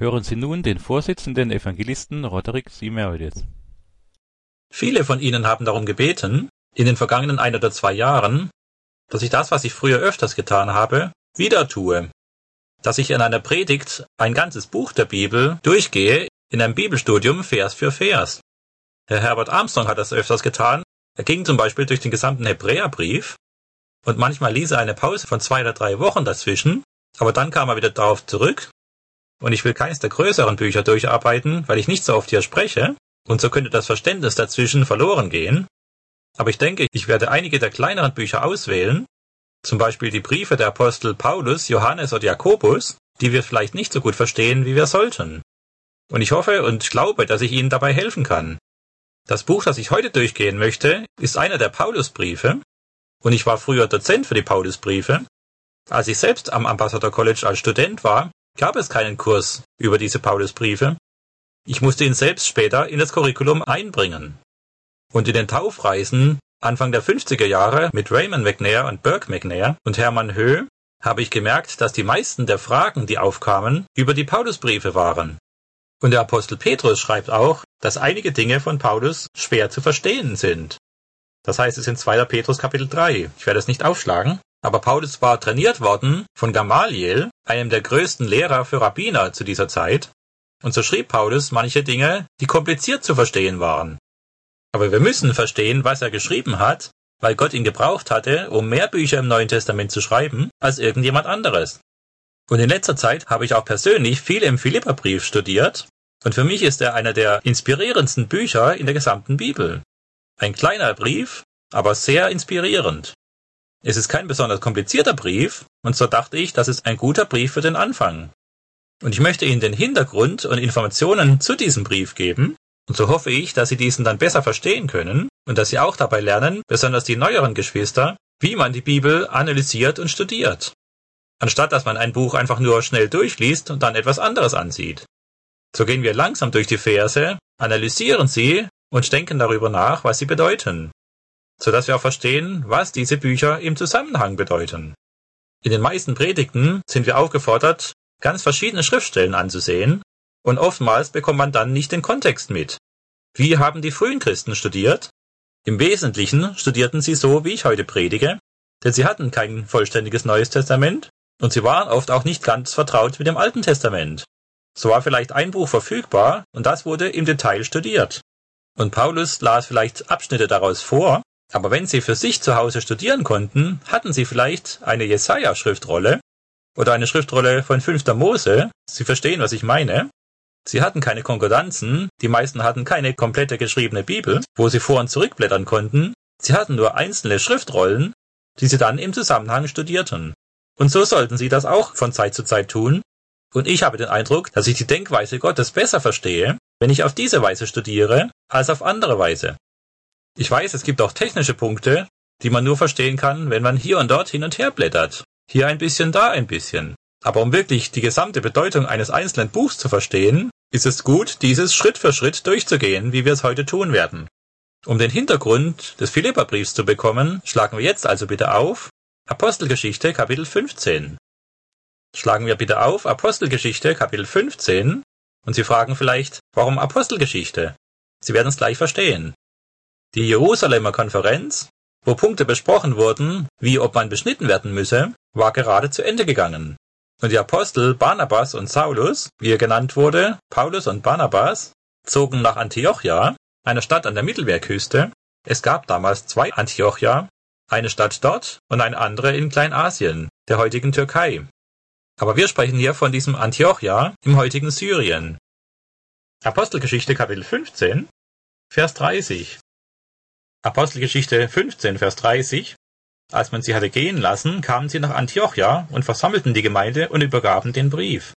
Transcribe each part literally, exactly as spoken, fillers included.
Hören Sie nun den Vorsitzenden Evangelisten Roderick Siemerides. Viele von Ihnen haben darum gebeten, in den vergangenen ein oder zwei Jahren, dass ich das, was ich früher öfters getan habe, wieder tue. Dass ich in einer Predigt ein ganzes Buch der Bibel durchgehe, in einem Bibelstudium Vers für Vers. Herr Herbert Armstrong hat das öfters getan. Er ging zum Beispiel durch den gesamten Hebräerbrief und manchmal ließ er eine Pause von zwei oder drei Wochen dazwischen, aber dann kam er wieder darauf zurück. Und ich will keines der größeren Bücher durcharbeiten, weil ich nicht so oft hier spreche, und so könnte das Verständnis dazwischen verloren gehen. Aber ich denke, ich werde einige der kleineren Bücher auswählen, zum Beispiel die Briefe der Apostel Paulus, Johannes oder Jakobus, die wir vielleicht nicht so gut verstehen, wie wir sollten. Und ich hoffe und glaube, dass ich Ihnen dabei helfen kann. Das Buch, das ich heute durchgehen möchte, ist einer der Paulusbriefe, und ich war früher Dozent für die Paulusbriefe. Als ich selbst am Ambassador College als Student war, gab es keinen Kurs über diese Paulusbriefe. Ich musste ihn selbst später in das Curriculum einbringen. Und in den Taufreisen Anfang der fünfziger Jahre mit Raymond McNair und Burke McNair und Hermann Höh habe ich gemerkt, dass die meisten der Fragen, die aufkamen, über die Paulusbriefe waren. Und der Apostel Petrus schreibt auch, dass einige Dinge von Paulus schwer zu verstehen sind. Das heißt es in zweiter Petrus Kapitel drei. Ich werde es nicht aufschlagen. Aber Paulus war trainiert worden von Gamaliel, einem der größten Lehrer für Rabbiner zu dieser Zeit. Und so schrieb Paulus manche Dinge, die kompliziert zu verstehen waren. Aber wir müssen verstehen, was er geschrieben hat, weil Gott ihn gebraucht hatte, um mehr Bücher im Neuen Testament zu schreiben, als irgendjemand anderes. Und in letzter Zeit habe ich auch persönlich viel im Philipperbrief studiert. Und für mich ist er einer der inspirierendsten Bücher in der gesamten Bibel. Ein kleiner Brief, aber sehr inspirierend. Es ist kein besonders komplizierter Brief, und so dachte ich, das ist ein guter Brief für den Anfang. Und ich möchte Ihnen den Hintergrund und Informationen zu diesem Brief geben, und so hoffe ich, dass Sie diesen dann besser verstehen können und dass Sie auch dabei lernen, besonders die neueren Geschwister, wie man die Bibel analysiert und studiert. Anstatt dass man ein Buch einfach nur schnell durchliest und dann etwas anderes ansieht. So gehen wir langsam durch die Verse, analysieren sie und denken darüber nach, was sie bedeuten, sodass wir auch verstehen, was diese Bücher im Zusammenhang bedeuten. In den meisten Predigten sind wir aufgefordert, ganz verschiedene Schriftstellen anzusehen, und oftmals bekommt man dann nicht den Kontext mit. Wie haben die frühen Christen studiert? Im Wesentlichen studierten sie so, wie ich heute predige, denn sie hatten kein vollständiges Neues Testament, und sie waren oft auch nicht ganz vertraut mit dem Alten Testament. So war vielleicht ein Buch verfügbar, und das wurde im Detail studiert. Und Paulus las vielleicht Abschnitte daraus vor, aber wenn sie für sich zu Hause studieren konnten, hatten sie vielleicht eine Jesaja-Schriftrolle oder eine Schriftrolle von fünfter Mose. Sie verstehen, was ich meine. Sie hatten keine Konkordanzen, die meisten hatten keine komplette geschriebene Bibel, wo sie vor- und zurückblättern konnten. Sie hatten nur einzelne Schriftrollen, die sie dann im Zusammenhang studierten. Und so sollten sie das auch von Zeit zu Zeit tun. Und ich habe den Eindruck, dass ich die Denkweise Gottes besser verstehe, wenn ich auf diese Weise studiere, als auf andere Weise. Ich weiß, es gibt auch technische Punkte, die man nur verstehen kann, wenn man hier und dort hin und her blättert. Hier ein bisschen, da ein bisschen. Aber um wirklich die gesamte Bedeutung eines einzelnen Buchs zu verstehen, ist es gut, dieses Schritt für Schritt durchzugehen, wie wir es heute tun werden. Um den Hintergrund des Philipperbriefs zu bekommen, schlagen wir jetzt also bitte auf Apostelgeschichte Kapitel fünfzehn. Schlagen wir bitte auf Apostelgeschichte Kapitel fünfzehn und Sie fragen vielleicht, warum Apostelgeschichte? Sie werden es gleich verstehen. Die Jerusalemer Konferenz, wo Punkte besprochen wurden, wie ob man beschnitten werden müsse, war gerade zu Ende gegangen. Und die Apostel Barnabas und Saulus, wie er genannt wurde, Paulus und Barnabas, zogen nach Antiochia, einer Stadt an der Mittelmeerküste. Es gab damals zwei Antiochia, eine Stadt dort und eine andere in Kleinasien, der heutigen Türkei. Aber wir sprechen hier von diesem Antiochia im heutigen Syrien. Apostelgeschichte Kapitel fünfzehn, Vers dreißig. Apostelgeschichte fünfzehn, Vers dreißig. Als man sie hatte gehen lassen, kamen sie nach Antiochia und versammelten die Gemeinde und übergaben den Brief.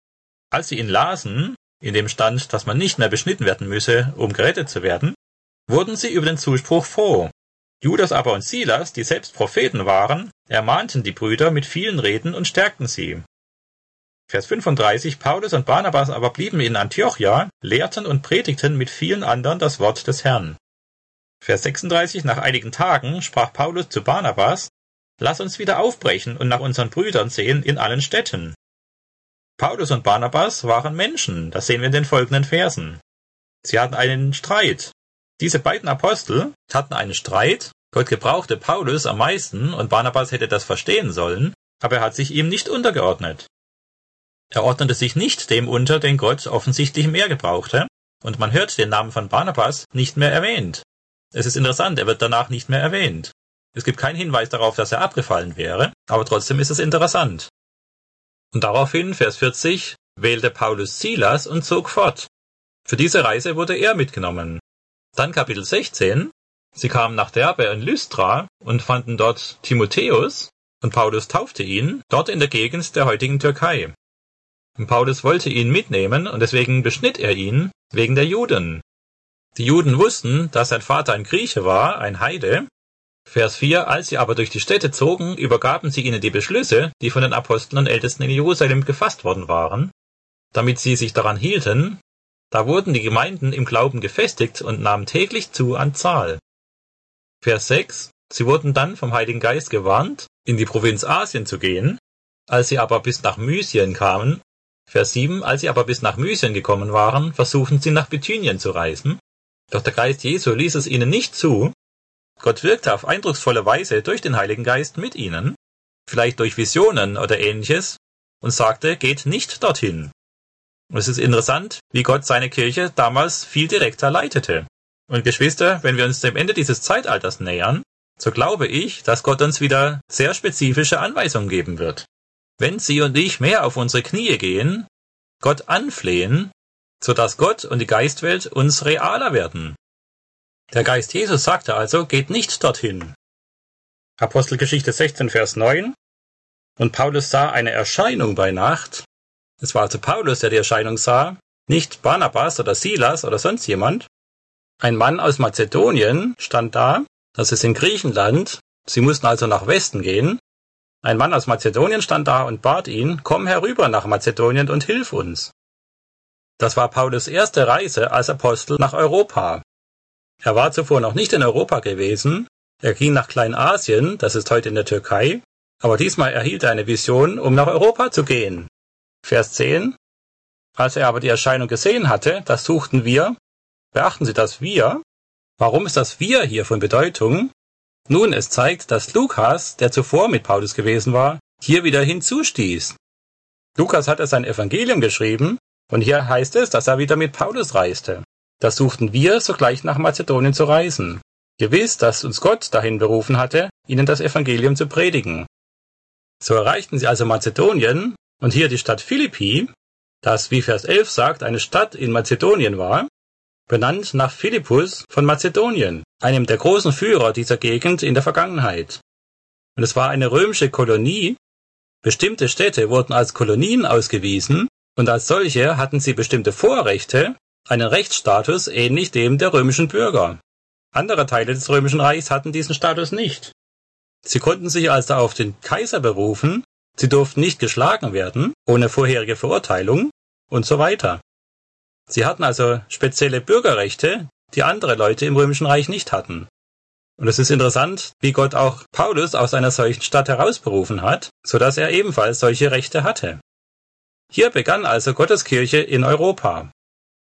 Als sie ihn lasen, in dem stand, dass man nicht mehr beschnitten werden müsse, um gerettet zu werden, wurden sie über den Zuspruch froh. Judas aber und Silas, die selbst Propheten waren, ermahnten die Brüder mit vielen Reden und stärkten sie. Vers fünfunddreißig. Paulus und Barnabas aber blieben in Antiochia, lehrten und predigten mit vielen anderen das Wort des Herrn. Vers sechsunddreißig. Nach einigen Tagen sprach Paulus zu Barnabas: Lass uns wieder aufbrechen und nach unseren Brüdern sehen in allen Städten. Paulus und Barnabas waren Menschen, das sehen wir in den folgenden Versen. Sie hatten einen Streit. Diese beiden Apostel hatten einen Streit. Gott gebrauchte Paulus am meisten und Barnabas hätte das verstehen sollen, aber er hat sich ihm nicht untergeordnet. Er ordnete sich nicht dem unter, den Gott offensichtlich mehr gebrauchte, und man hört den Namen von Barnabas nicht mehr erwähnt. Es ist interessant, er wird danach nicht mehr erwähnt. Es gibt keinen Hinweis darauf, dass er abgefallen wäre, aber trotzdem ist es interessant. Und daraufhin, Vers vierzig, wählte Paulus Silas und zog fort. Für diese Reise wurde er mitgenommen. Dann Kapitel sechzehn. Sie kamen nach Derbe in Lystra und fanden dort Timotheus, und Paulus taufte ihn, dort in der Gegend der heutigen Türkei. Und Paulus wollte ihn mitnehmen, und deswegen beschnitt er ihn, wegen der Juden. Die Juden wussten, dass sein Vater ein Grieche war, ein Heide. Vers vier, als sie aber durch die Städte zogen, übergaben sie ihnen die Beschlüsse, die von den Aposteln und Ältesten in Jerusalem gefasst worden waren, damit sie sich daran hielten. Da wurden die Gemeinden im Glauben gefestigt und nahmen täglich zu an Zahl. Vers sechs, sie wurden dann vom Heiligen Geist gewarnt, in die Provinz Asien zu gehen. Als sie aber bis nach Mysien kamen, Vers sieben, als sie aber bis nach Mysien gekommen waren, versuchten sie nach Bithynien zu reisen. Doch der Geist Jesu ließ es ihnen nicht zu. Gott wirkte auf eindrucksvolle Weise durch den Heiligen Geist mit ihnen, vielleicht durch Visionen oder Ähnliches, und sagte, geht nicht dorthin. Und es ist interessant, wie Gott seine Kirche damals viel direkter leitete. Und Geschwister, wenn wir uns dem Ende dieses Zeitalters nähern, so glaube ich, dass Gott uns wieder sehr spezifische Anweisungen geben wird. Wenn Sie und ich mehr auf unsere Knie gehen, Gott anflehen, sodass Gott und die Geistwelt uns realer werden. Der Geist Jesus sagte also, geht nicht dorthin. Apostelgeschichte sechzehn, Vers neun. Und Paulus sah eine Erscheinung bei Nacht. Es war also Paulus, der die Erscheinung sah, nicht Barnabas oder Silas oder sonst jemand. Ein Mann aus Mazedonien stand da, das ist in Griechenland, sie mussten also nach Westen gehen. Ein Mann aus Mazedonien stand da und bat ihn, komm herüber nach Mazedonien und hilf uns. Das war Paulus' erste Reise als Apostel nach Europa. Er war zuvor noch nicht in Europa gewesen, er ging nach Kleinasien, das ist heute in der Türkei, aber diesmal erhielt er eine Vision, um nach Europa zu gehen. Vers zehn. Als er aber die Erscheinung gesehen hatte, das suchten wir. Beachten Sie das Wir. Warum ist das Wir hier von Bedeutung? Nun, es zeigt, dass Lukas, der zuvor mit Paulus gewesen war, hier wieder hinzustieß. Lukas hatte sein Evangelium geschrieben, und hier heißt es, dass er wieder mit Paulus reiste. Das suchten wir, sogleich nach Mazedonien zu reisen. Gewiss, dass uns Gott dahin berufen hatte, ihnen das Evangelium zu predigen. So erreichten sie also Mazedonien, und hier die Stadt Philippi, das, wie Vers elf sagt, eine Stadt in Mazedonien war, benannt nach Philippus von Mazedonien, einem der großen Führer dieser Gegend in der Vergangenheit. Und es war eine römische Kolonie. Bestimmte Städte wurden als Kolonien ausgewiesen, und als solche hatten sie bestimmte Vorrechte, einen Rechtsstatus ähnlich dem der römischen Bürger. Andere Teile des Römischen Reichs hatten diesen Status nicht. Sie konnten sich also auf den Kaiser berufen, sie durften nicht geschlagen werden, ohne vorherige Verurteilung und so weiter. Sie hatten also spezielle Bürgerrechte, die andere Leute im Römischen Reich nicht hatten. Und es ist interessant, wie Gott auch Paulus aus einer solchen Stadt herausberufen hat, so dass er ebenfalls solche Rechte hatte. Hier begann also Gottes Kirche in Europa.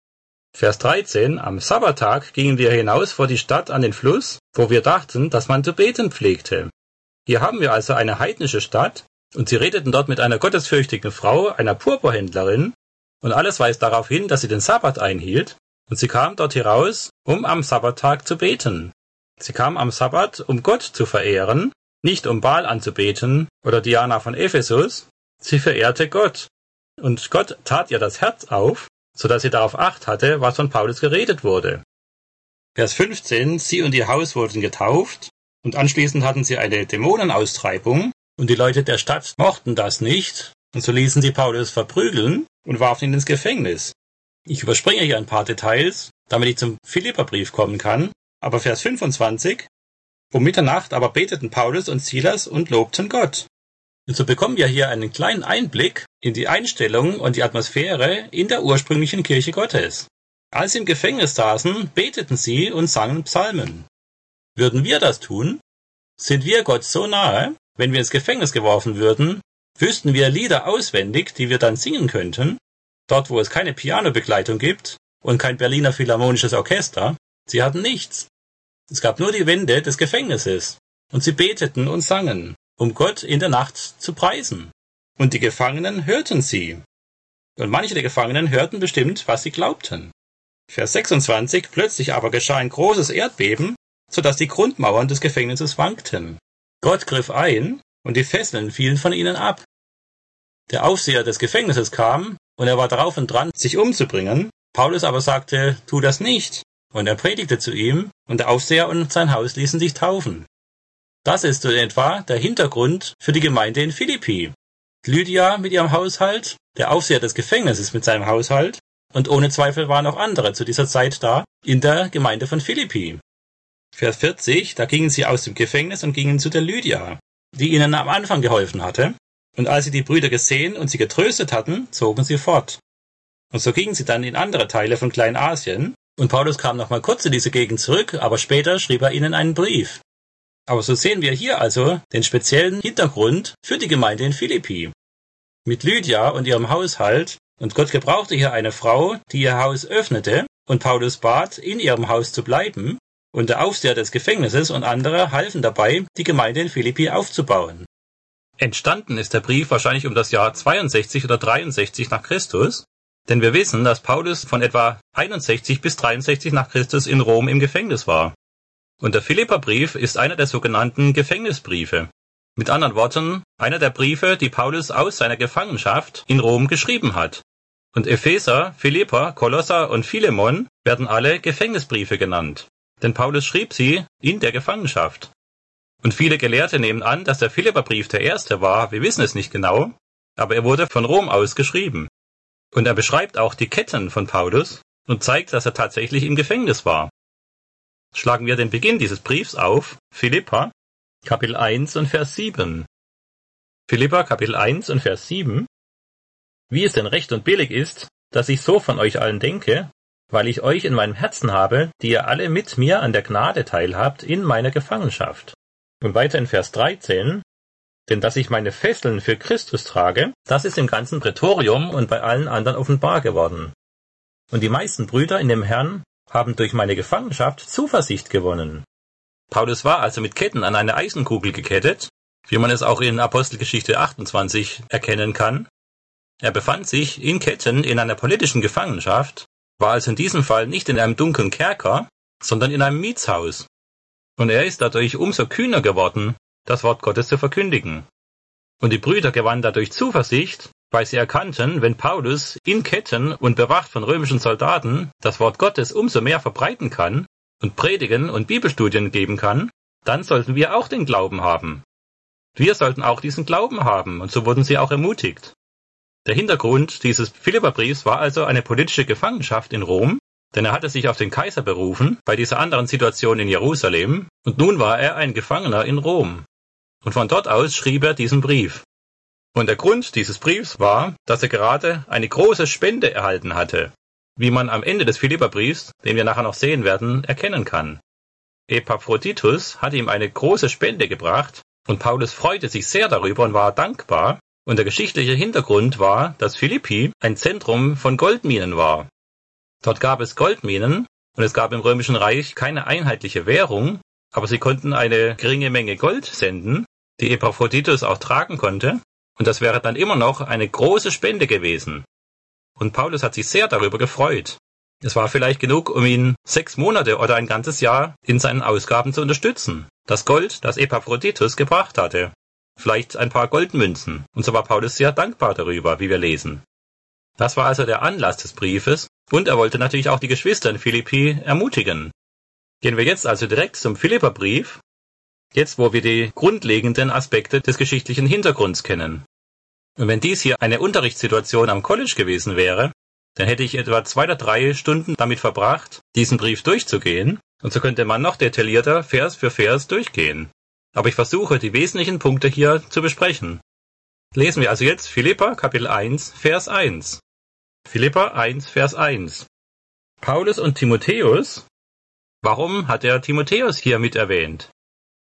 Vers dreizehn, am Sabbattag gingen wir hinaus vor die Stadt an den Fluss, wo wir dachten, dass man zu beten pflegte. Hier haben wir also eine heidnische Stadt, und sie redeten dort mit einer gottesfürchtigen Frau, einer Purpurhändlerin, und alles weist darauf hin, dass sie den Sabbat einhielt, und sie kam dort heraus, um am Sabbattag zu beten. Sie kam am Sabbat, um Gott zu verehren, nicht um Baal anzubeten oder Diana von Ephesus, sie verehrte Gott. Und Gott tat ihr das Herz auf, so dass sie darauf Acht hatte, was von Paulus geredet wurde. Vers fünfzehn, sie und ihr Haus wurden getauft, und anschließend hatten sie eine Dämonenaustreibung, und die Leute der Stadt mochten das nicht, und so ließen sie Paulus verprügeln und warfen ihn ins Gefängnis. Ich überspringe hier ein paar Details, damit ich zum Philipperbrief kommen kann, aber Vers fünfundzwanzig, um Mitternacht aber beteten Paulus und Silas und lobten Gott. Und so bekommen wir hier einen kleinen Einblick in die Einstellung und die Atmosphäre in der ursprünglichen Kirche Gottes. Als sie im Gefängnis saßen, beteten sie und sangen Psalmen. Würden wir das tun? Sind wir Gott so nahe, wenn wir ins Gefängnis geworfen würden, wüssten wir Lieder auswendig, die wir dann singen könnten, dort wo es keine Pianobegleitung gibt und kein Berliner Philharmonisches Orchester. Sie hatten nichts. Es gab nur die Wände des Gefängnisses, und sie beteten und sangen, um Gott in der Nacht zu preisen. Und die Gefangenen hörten sie. Und manche der Gefangenen hörten bestimmt, was sie glaubten. Vers sechsundzwanzig, plötzlich aber geschah ein großes Erdbeben, so dass die Grundmauern des Gefängnisses wankten. Gott griff ein, und die Fesseln fielen von ihnen ab. Der Aufseher des Gefängnisses kam, und er war drauf und dran, sich umzubringen. Paulus aber sagte, tu das nicht. Und er predigte zu ihm, und der Aufseher und sein Haus ließen sich taufen. Das ist so etwa der Hintergrund für die Gemeinde in Philippi. Lydia mit ihrem Haushalt, der Aufseher des Gefängnisses mit seinem Haushalt, und ohne Zweifel waren auch andere zu dieser Zeit da in der Gemeinde von Philippi. Vers vierzig, da gingen sie aus dem Gefängnis und gingen zu der Lydia, die ihnen am Anfang geholfen hatte. Und als sie die Brüder gesehen und sie getröstet hatten, zogen sie fort. Und so gingen sie dann in andere Teile von Kleinasien. Und Paulus kam noch mal kurz in diese Gegend zurück, aber später schrieb er ihnen einen Brief. Aber so sehen wir hier also den speziellen Hintergrund für die Gemeinde in Philippi. Mit Lydia und ihrem Haushalt, und Gott gebrauchte hier eine Frau, die ihr Haus öffnete, und Paulus bat, in ihrem Haus zu bleiben, und der Aufseher des Gefängnisses und andere halfen dabei, die Gemeinde in Philippi aufzubauen. Entstanden ist der Brief wahrscheinlich um das Jahr zweiundsechzig oder dreiundsechzig nach Christus, denn wir wissen, dass Paulus von etwa einundsechzig bis dreiundsechzig nach Christus in Rom im Gefängnis war. Und der Philipperbrief ist einer der sogenannten Gefängnisbriefe. Mit anderen Worten, einer der Briefe, die Paulus aus seiner Gefangenschaft in Rom geschrieben hat. Und Epheser, Philipper, Kolosser und Philemon werden alle Gefängnisbriefe genannt, denn Paulus schrieb sie in der Gefangenschaft. Und viele Gelehrte nehmen an, dass der Philipperbrief der erste war, wir wissen es nicht genau, aber er wurde von Rom aus geschrieben. Und er beschreibt auch die Ketten von Paulus und zeigt, dass er tatsächlich im Gefängnis war. Schlagen wir den Beginn dieses Briefs auf, Philipper, Kapitel eins und Vers sieben. Philipper, Kapitel eins und Vers sieben. Wie es denn recht und billig ist, dass ich so von euch allen denke, weil ich euch in meinem Herzen habe, die ihr alle mit mir an der Gnade teilhabt in meiner Gefangenschaft. Und weiter in Vers dreizehn. Denn dass ich meine Fesseln für Christus trage, das ist im ganzen Prätorium und bei allen anderen offenbar geworden. Und die meisten Brüder in dem Herrn haben durch meine Gefangenschaft Zuversicht gewonnen. Paulus war also mit Ketten an eine Eisenkugel gekettet, wie man es auch in Apostelgeschichte achtundzwanzig erkennen kann. Er befand sich in Ketten in einer politischen Gefangenschaft, war also in diesem Fall nicht in einem dunklen Kerker, sondern in einem Mietshaus. Und er ist dadurch umso kühner geworden, das Wort Gottes zu verkündigen. Und die Brüder gewannen dadurch Zuversicht, weil sie erkannten, wenn Paulus in Ketten und bewacht von römischen Soldaten das Wort Gottes umso mehr verbreiten kann und predigen und Bibelstudien geben kann, dann sollten wir auch den Glauben haben. Wir sollten auch diesen Glauben haben, und so wurden sie auch ermutigt. Der Hintergrund dieses Philipperbriefs war also eine politische Gefangenschaft in Rom, denn er hatte sich auf den Kaiser berufen bei dieser anderen Situation in Jerusalem, und nun war er ein Gefangener in Rom. Und von dort aus schrieb er diesen Brief. Und der Grund dieses Briefs war, dass er gerade eine große Spende erhalten hatte, wie man am Ende des Philipperbriefs, den wir nachher noch sehen werden, erkennen kann. Epaphroditus hatte ihm eine große Spende gebracht, und Paulus freute sich sehr darüber und war dankbar, und der geschichtliche Hintergrund war, dass Philippi ein Zentrum von Goldminen war. Dort gab es Goldminen, und es gab im Römischen Reich keine einheitliche Währung, aber sie konnten eine geringe Menge Gold senden, die Epaphroditus auch tragen konnte, und das wäre dann immer noch eine große Spende gewesen. Und Paulus hat sich sehr darüber gefreut. Es war vielleicht genug, um ihn sechs Monate oder ein ganzes Jahr in seinen Ausgaben zu unterstützen. Das Gold, das Epaphroditus gebracht hatte. Vielleicht ein paar Goldmünzen. Und so war Paulus sehr dankbar darüber, wie wir lesen. Das war also der Anlass des Briefes, und er wollte natürlich auch die Geschwister in Philippi ermutigen. Gehen wir jetzt also direkt zum Philipperbrief, jetzt wo wir die grundlegenden Aspekte des geschichtlichen Hintergrunds kennen. Und wenn dies hier eine Unterrichtssituation am College gewesen wäre, dann hätte ich etwa zwei oder drei Stunden damit verbracht, diesen Brief durchzugehen, und so könnte man noch detaillierter Vers für Vers durchgehen. Aber ich versuche, die wesentlichen Punkte hier zu besprechen. Lesen wir also jetzt Philipper, Kapitel eins, Vers eins. Philipper eins, Vers eins. Paulus und Timotheus. Warum hat er Timotheus hier mit erwähnt?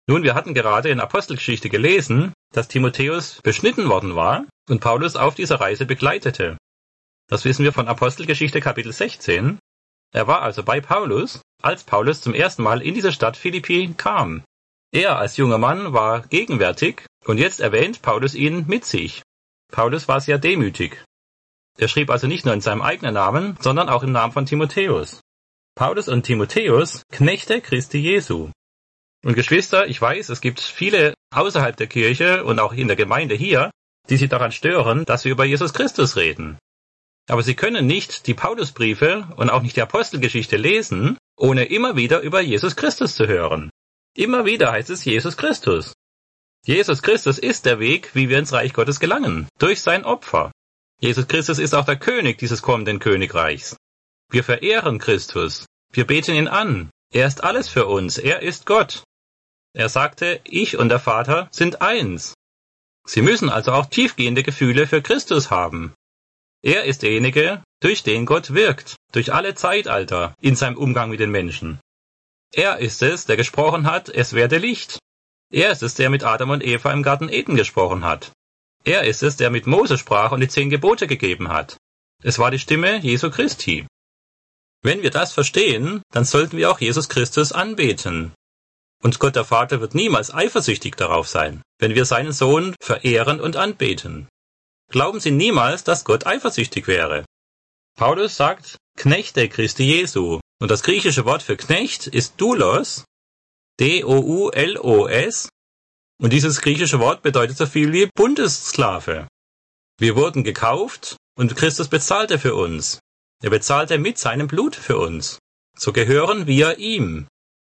Nun, wir hatten gerade in Apostelgeschichte gelesen, dass Timotheus beschnitten worden war und Paulus auf dieser Reise begleitete. Das wissen wir von Apostelgeschichte Kapitel sechzehn. Er war also bei Paulus, als Paulus zum ersten Mal in diese Stadt Philippi kam. Er als junger Mann war gegenwärtig und jetzt erwähnt Paulus ihn mit sich. Paulus war sehr demütig. Er schrieb also nicht nur in seinem eigenen Namen, sondern auch im Namen von Timotheus. Paulus und Timotheus, Knechte Christi Jesu. Und Geschwister, ich weiß, es gibt viele außerhalb der Kirche und auch in der Gemeinde hier, die sich daran stören, dass wir über Jesus Christus reden. Aber sie können nicht die Paulusbriefe und auch nicht die Apostelgeschichte lesen, ohne immer wieder über Jesus Christus zu hören. Immer wieder heißt es Jesus Christus. Jesus Christus ist der Weg, wie wir ins Reich Gottes gelangen, durch sein Opfer. Jesus Christus ist auch der König dieses kommenden Königreichs. Wir verehren Christus. Wir beten ihn an. Er ist alles für uns. Er ist Gott. Er sagte, ich und der Vater sind eins. Sie müssen also auch tiefgehende Gefühle für Christus haben. Er ist derjenige, durch den Gott wirkt, durch alle Zeitalter, in seinem Umgang mit den Menschen. Er ist es, der gesprochen hat, es werde Licht. Er ist es, der mit Adam und Eva im Garten Eden gesprochen hat. Er ist es, der mit Mose sprach und die zehn Gebote gegeben hat. Es war die Stimme Jesu Christi. Wenn wir das verstehen, dann sollten wir auch Jesus Christus anbeten. Und Gott der Vater wird niemals eifersüchtig darauf sein, wenn wir seinen Sohn verehren und anbeten. Glauben Sie niemals, dass Gott eifersüchtig wäre. Paulus sagt, Knechte Christi Jesu. Und das griechische Wort für Knecht ist Doulos, D O U L O S. Und dieses griechische Wort bedeutet so viel wie Bundessklave. Wir wurden gekauft und Christus bezahlte für uns. Er bezahlte mit seinem Blut für uns. So gehören wir ihm.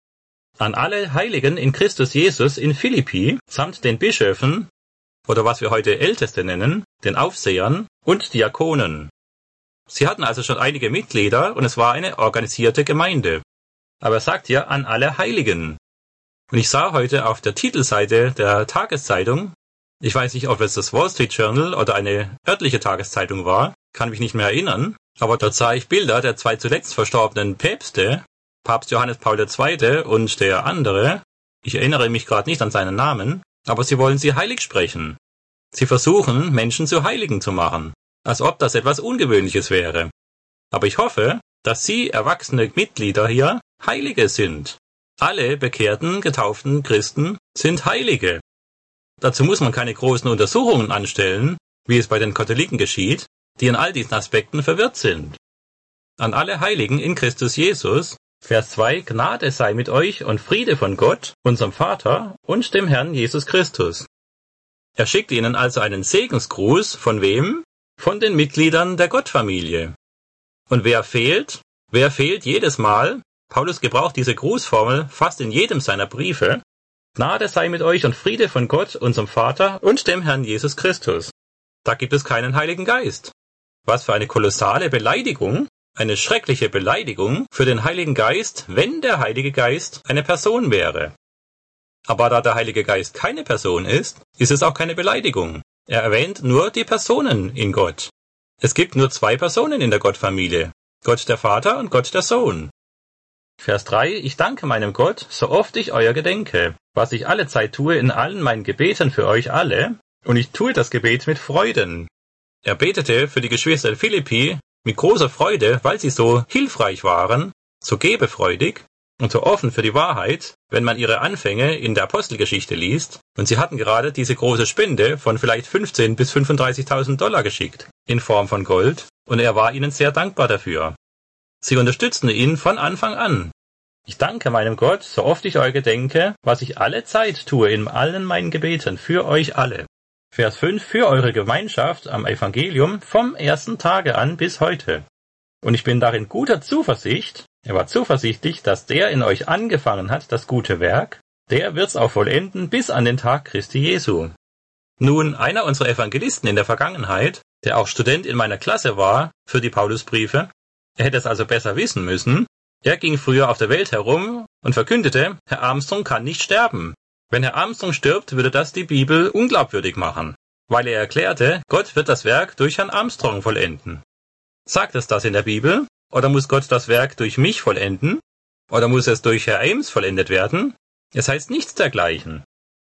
An alle Heiligen in Christus Jesus in Philippi, samt den Bischöfen, oder was wir heute Älteste nennen, den Aufsehern und Diakonen. Sie hatten also schon einige Mitglieder und es war eine organisierte Gemeinde. Aber er sagt hier an alle Heiligen. Und ich sah heute auf der Titelseite der Tageszeitung, ich weiß nicht, ob es das Wall Street Journal oder eine örtliche Tageszeitung war, kann mich nicht mehr erinnern, aber dort sah ich Bilder der zwei zuletzt verstorbenen Päpste, Papst Johannes Paul der Zweite und der andere, ich erinnere mich gerade nicht an seinen Namen, aber sie wollen sie heilig sprechen. Sie versuchen, Menschen zu Heiligen zu machen, als ob das etwas Ungewöhnliches wäre. Aber ich hoffe, dass Sie, erwachsene Mitglieder hier, Heilige sind. Alle bekehrten, getauften Christen sind Heilige. Dazu muss man keine großen Untersuchungen anstellen, wie es bei den Katholiken geschieht, die in all diesen Aspekten verwirrt sind. An alle Heiligen in Christus Jesus, Vers zwei, Gnade sei mit euch und Friede von Gott, unserem Vater und dem Herrn Jesus Christus. Er schickt ihnen also einen Segensgruß, von wem? Von den Mitgliedern der Gottfamilie. Und wer fehlt? Wer fehlt jedes Mal? Paulus gebraucht diese Grußformel fast in jedem seiner Briefe. Gnade sei mit euch und Friede von Gott, unserem Vater und dem Herrn Jesus Christus. Da gibt es keinen Heiligen Geist. Was für eine kolossale Beleidigung, eine schreckliche Beleidigung für den Heiligen Geist, wenn der Heilige Geist eine Person wäre. Aber da der Heilige Geist keine Person ist, ist es auch keine Beleidigung. Er erwähnt nur die Personen in Gott. Es gibt nur zwei Personen in der Gottfamilie, Gott der Vater und Gott der Sohn. Vers drei, ich danke meinem Gott, so oft ich euer gedenke, was ich alle Zeit tue in allen meinen Gebeten für euch alle, und ich tue das Gebet mit Freuden. Er betete für die Geschwister in Philippi mit großer Freude, weil sie so hilfreich waren, so gebefreudig und so offen für die Wahrheit, wenn man ihre Anfänge in der Apostelgeschichte liest, und sie hatten gerade diese große Spende von vielleicht fünfzehntausend bis fünfunddreißigtausend Dollar geschickt, in Form von Gold, und er war ihnen sehr dankbar dafür. Sie unterstützten ihn von Anfang an. Ich danke meinem Gott, so oft ich euch gedenke, was ich alle Zeit tue in allen meinen Gebeten für euch alle. Vers fünf, für eure Gemeinschaft am Evangelium vom ersten Tage an bis heute. Und ich bin darin guter Zuversicht, er war zuversichtlich, dass der in euch angefangen hat, das gute Werk, der wird's auch vollenden bis an den Tag Christi Jesu. Nun, einer unserer Evangelisten in der Vergangenheit, der auch Student in meiner Klasse war für die Paulusbriefe, er hätte es also besser wissen müssen, er ging früher auf der Welt herum und verkündete, Herr Armstrong kann nicht sterben. Wenn Herr Armstrong stirbt, würde das die Bibel unglaubwürdig machen, weil er erklärte, Gott wird das Werk durch Herrn Armstrong vollenden. Sagt es das in der Bibel? Oder muss Gott das Werk durch mich vollenden? Oder muss es durch Herr Ames vollendet werden? Es heißt nichts dergleichen.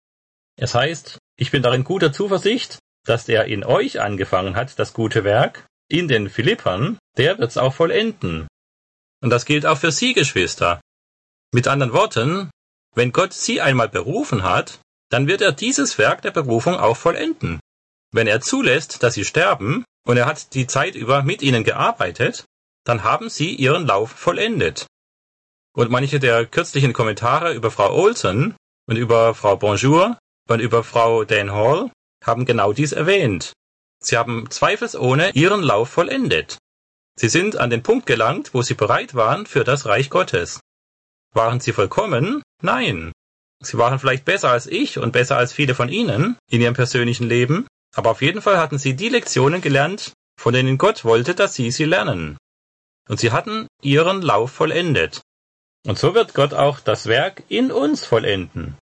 Es heißt, ich bin darin guter Zuversicht, dass der in euch angefangen hat, das gute Werk, in den Philippern, der wird's auch vollenden. Und das gilt auch für Sie, Geschwister. Mit anderen Worten, wenn Gott Sie einmal berufen hat, dann wird er dieses Werk der Berufung auch vollenden. Wenn er zulässt, dass Sie sterben, und er hat die Zeit über mit Ihnen gearbeitet, dann haben Sie Ihren Lauf vollendet. Und manche der kürzlichen Kommentare über Frau Olsen und über Frau Bonjour und über Frau Dan Hall haben genau dies erwähnt. Sie haben zweifelsohne ihren Lauf vollendet. Sie sind an den Punkt gelangt, wo sie bereit waren für das Reich Gottes. Waren sie vollkommen? Nein. Sie waren vielleicht besser als ich und besser als viele von Ihnen in ihrem persönlichen Leben, aber auf jeden Fall hatten sie die Lektionen gelernt, von denen Gott wollte, dass sie sie lernen. Und sie hatten ihren Lauf vollendet. Und so wird Gott auch das Werk in uns vollenden.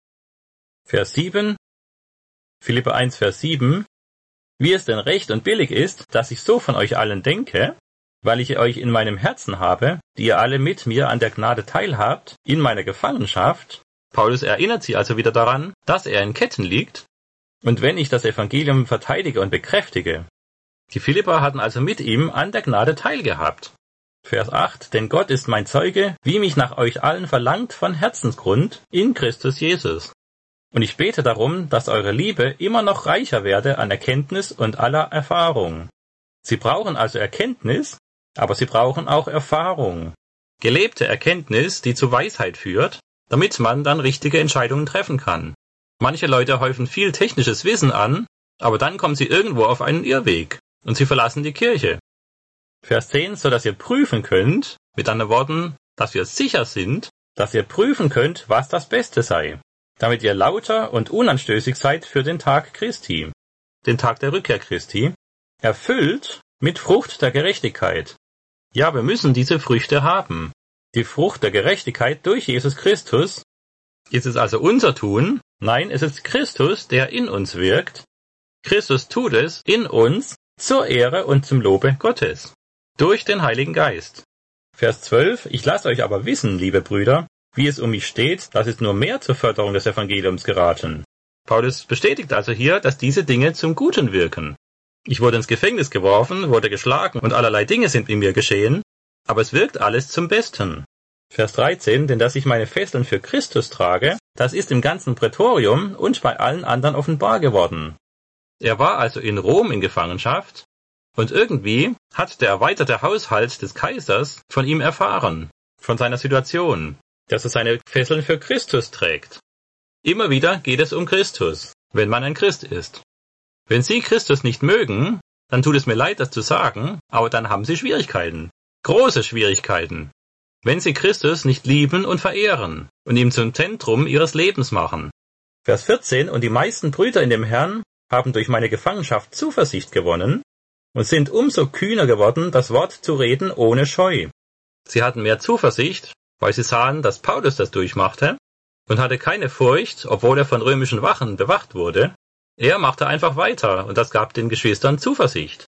Vers sieben, Philipper eins, Vers sieben, wie es denn recht und billig ist, dass ich so von euch allen denke, weil ich euch in meinem Herzen habe, die ihr alle mit mir an der Gnade teilhabt, in meiner Gefangenschaft. Paulus erinnert sie also wieder daran, dass er in Ketten liegt, und wenn ich das Evangelium verteidige und bekräftige. Die Philipper hatten also mit ihm an der Gnade teilgehabt. Vers acht, denn Gott ist mein Zeuge, wie mich nach euch allen verlangt von Herzensgrund in Christus Jesus. Und ich bete darum, dass eure Liebe immer noch reicher werde an Erkenntnis und aller Erfahrung. Sie brauchen also Erkenntnis, aber sie brauchen auch Erfahrung. Gelebte Erkenntnis, die zu Weisheit führt, damit man dann richtige Entscheidungen treffen kann. Manche Leute häufen viel technisches Wissen an, aber dann kommen sie irgendwo auf einen Irrweg und sie verlassen die Kirche. Vers zehn, so dass ihr prüfen könnt, mit anderen Worten, dass wir sicher sind, dass ihr prüfen könnt, was das Beste sei, damit ihr lauter und unanstößig seid für den Tag Christi, den Tag der Rückkehr Christi, erfüllt mit Frucht der Gerechtigkeit. Ja, wir müssen diese Früchte haben. Die Frucht der Gerechtigkeit durch Jesus Christus. Ist es also unser Tun? Nein, es ist Christus, der in uns wirkt. Christus tut es in uns zur Ehre und zum Lobe Gottes. Durch den Heiligen Geist. Vers zwölf, ich lasse euch aber wissen, liebe Brüder, wie es um mich steht, das ist nur mehr zur Förderung des Evangeliums geraten. Paulus bestätigt also hier, dass diese Dinge zum Guten wirken. Ich wurde ins Gefängnis geworfen, wurde geschlagen und allerlei Dinge sind in mir geschehen, aber es wirkt alles zum Besten. Vers dreizehn, denn dass ich meine Fesseln für Christus trage, das ist im ganzen Prätorium und bei allen anderen offenbar geworden. Er war also in Rom in Gefangenschaft, und irgendwie hat der erweiterte Haushalt des Kaisers von ihm erfahren, von seiner Situation, dass er seine Fesseln für Christus trägt. Immer wieder geht es um Christus, wenn man ein Christ ist. Wenn Sie Christus nicht mögen, dann tut es mir leid, das zu sagen, aber dann haben Sie Schwierigkeiten. Große Schwierigkeiten. Wenn Sie Christus nicht lieben und verehren und ihm zum Zentrum Ihres Lebens machen. Vers vierzehn, und die meisten Brüder in dem Herrn haben durch meine Gefangenschaft Zuversicht gewonnen und sind umso kühner geworden, das Wort zu reden ohne Scheu. Sie hatten mehr Zuversicht, weil sie sahen, dass Paulus das durchmachte und hatte keine Furcht, obwohl er von römischen Wachen bewacht wurde. Er machte einfach weiter und das gab den Geschwistern Zuversicht.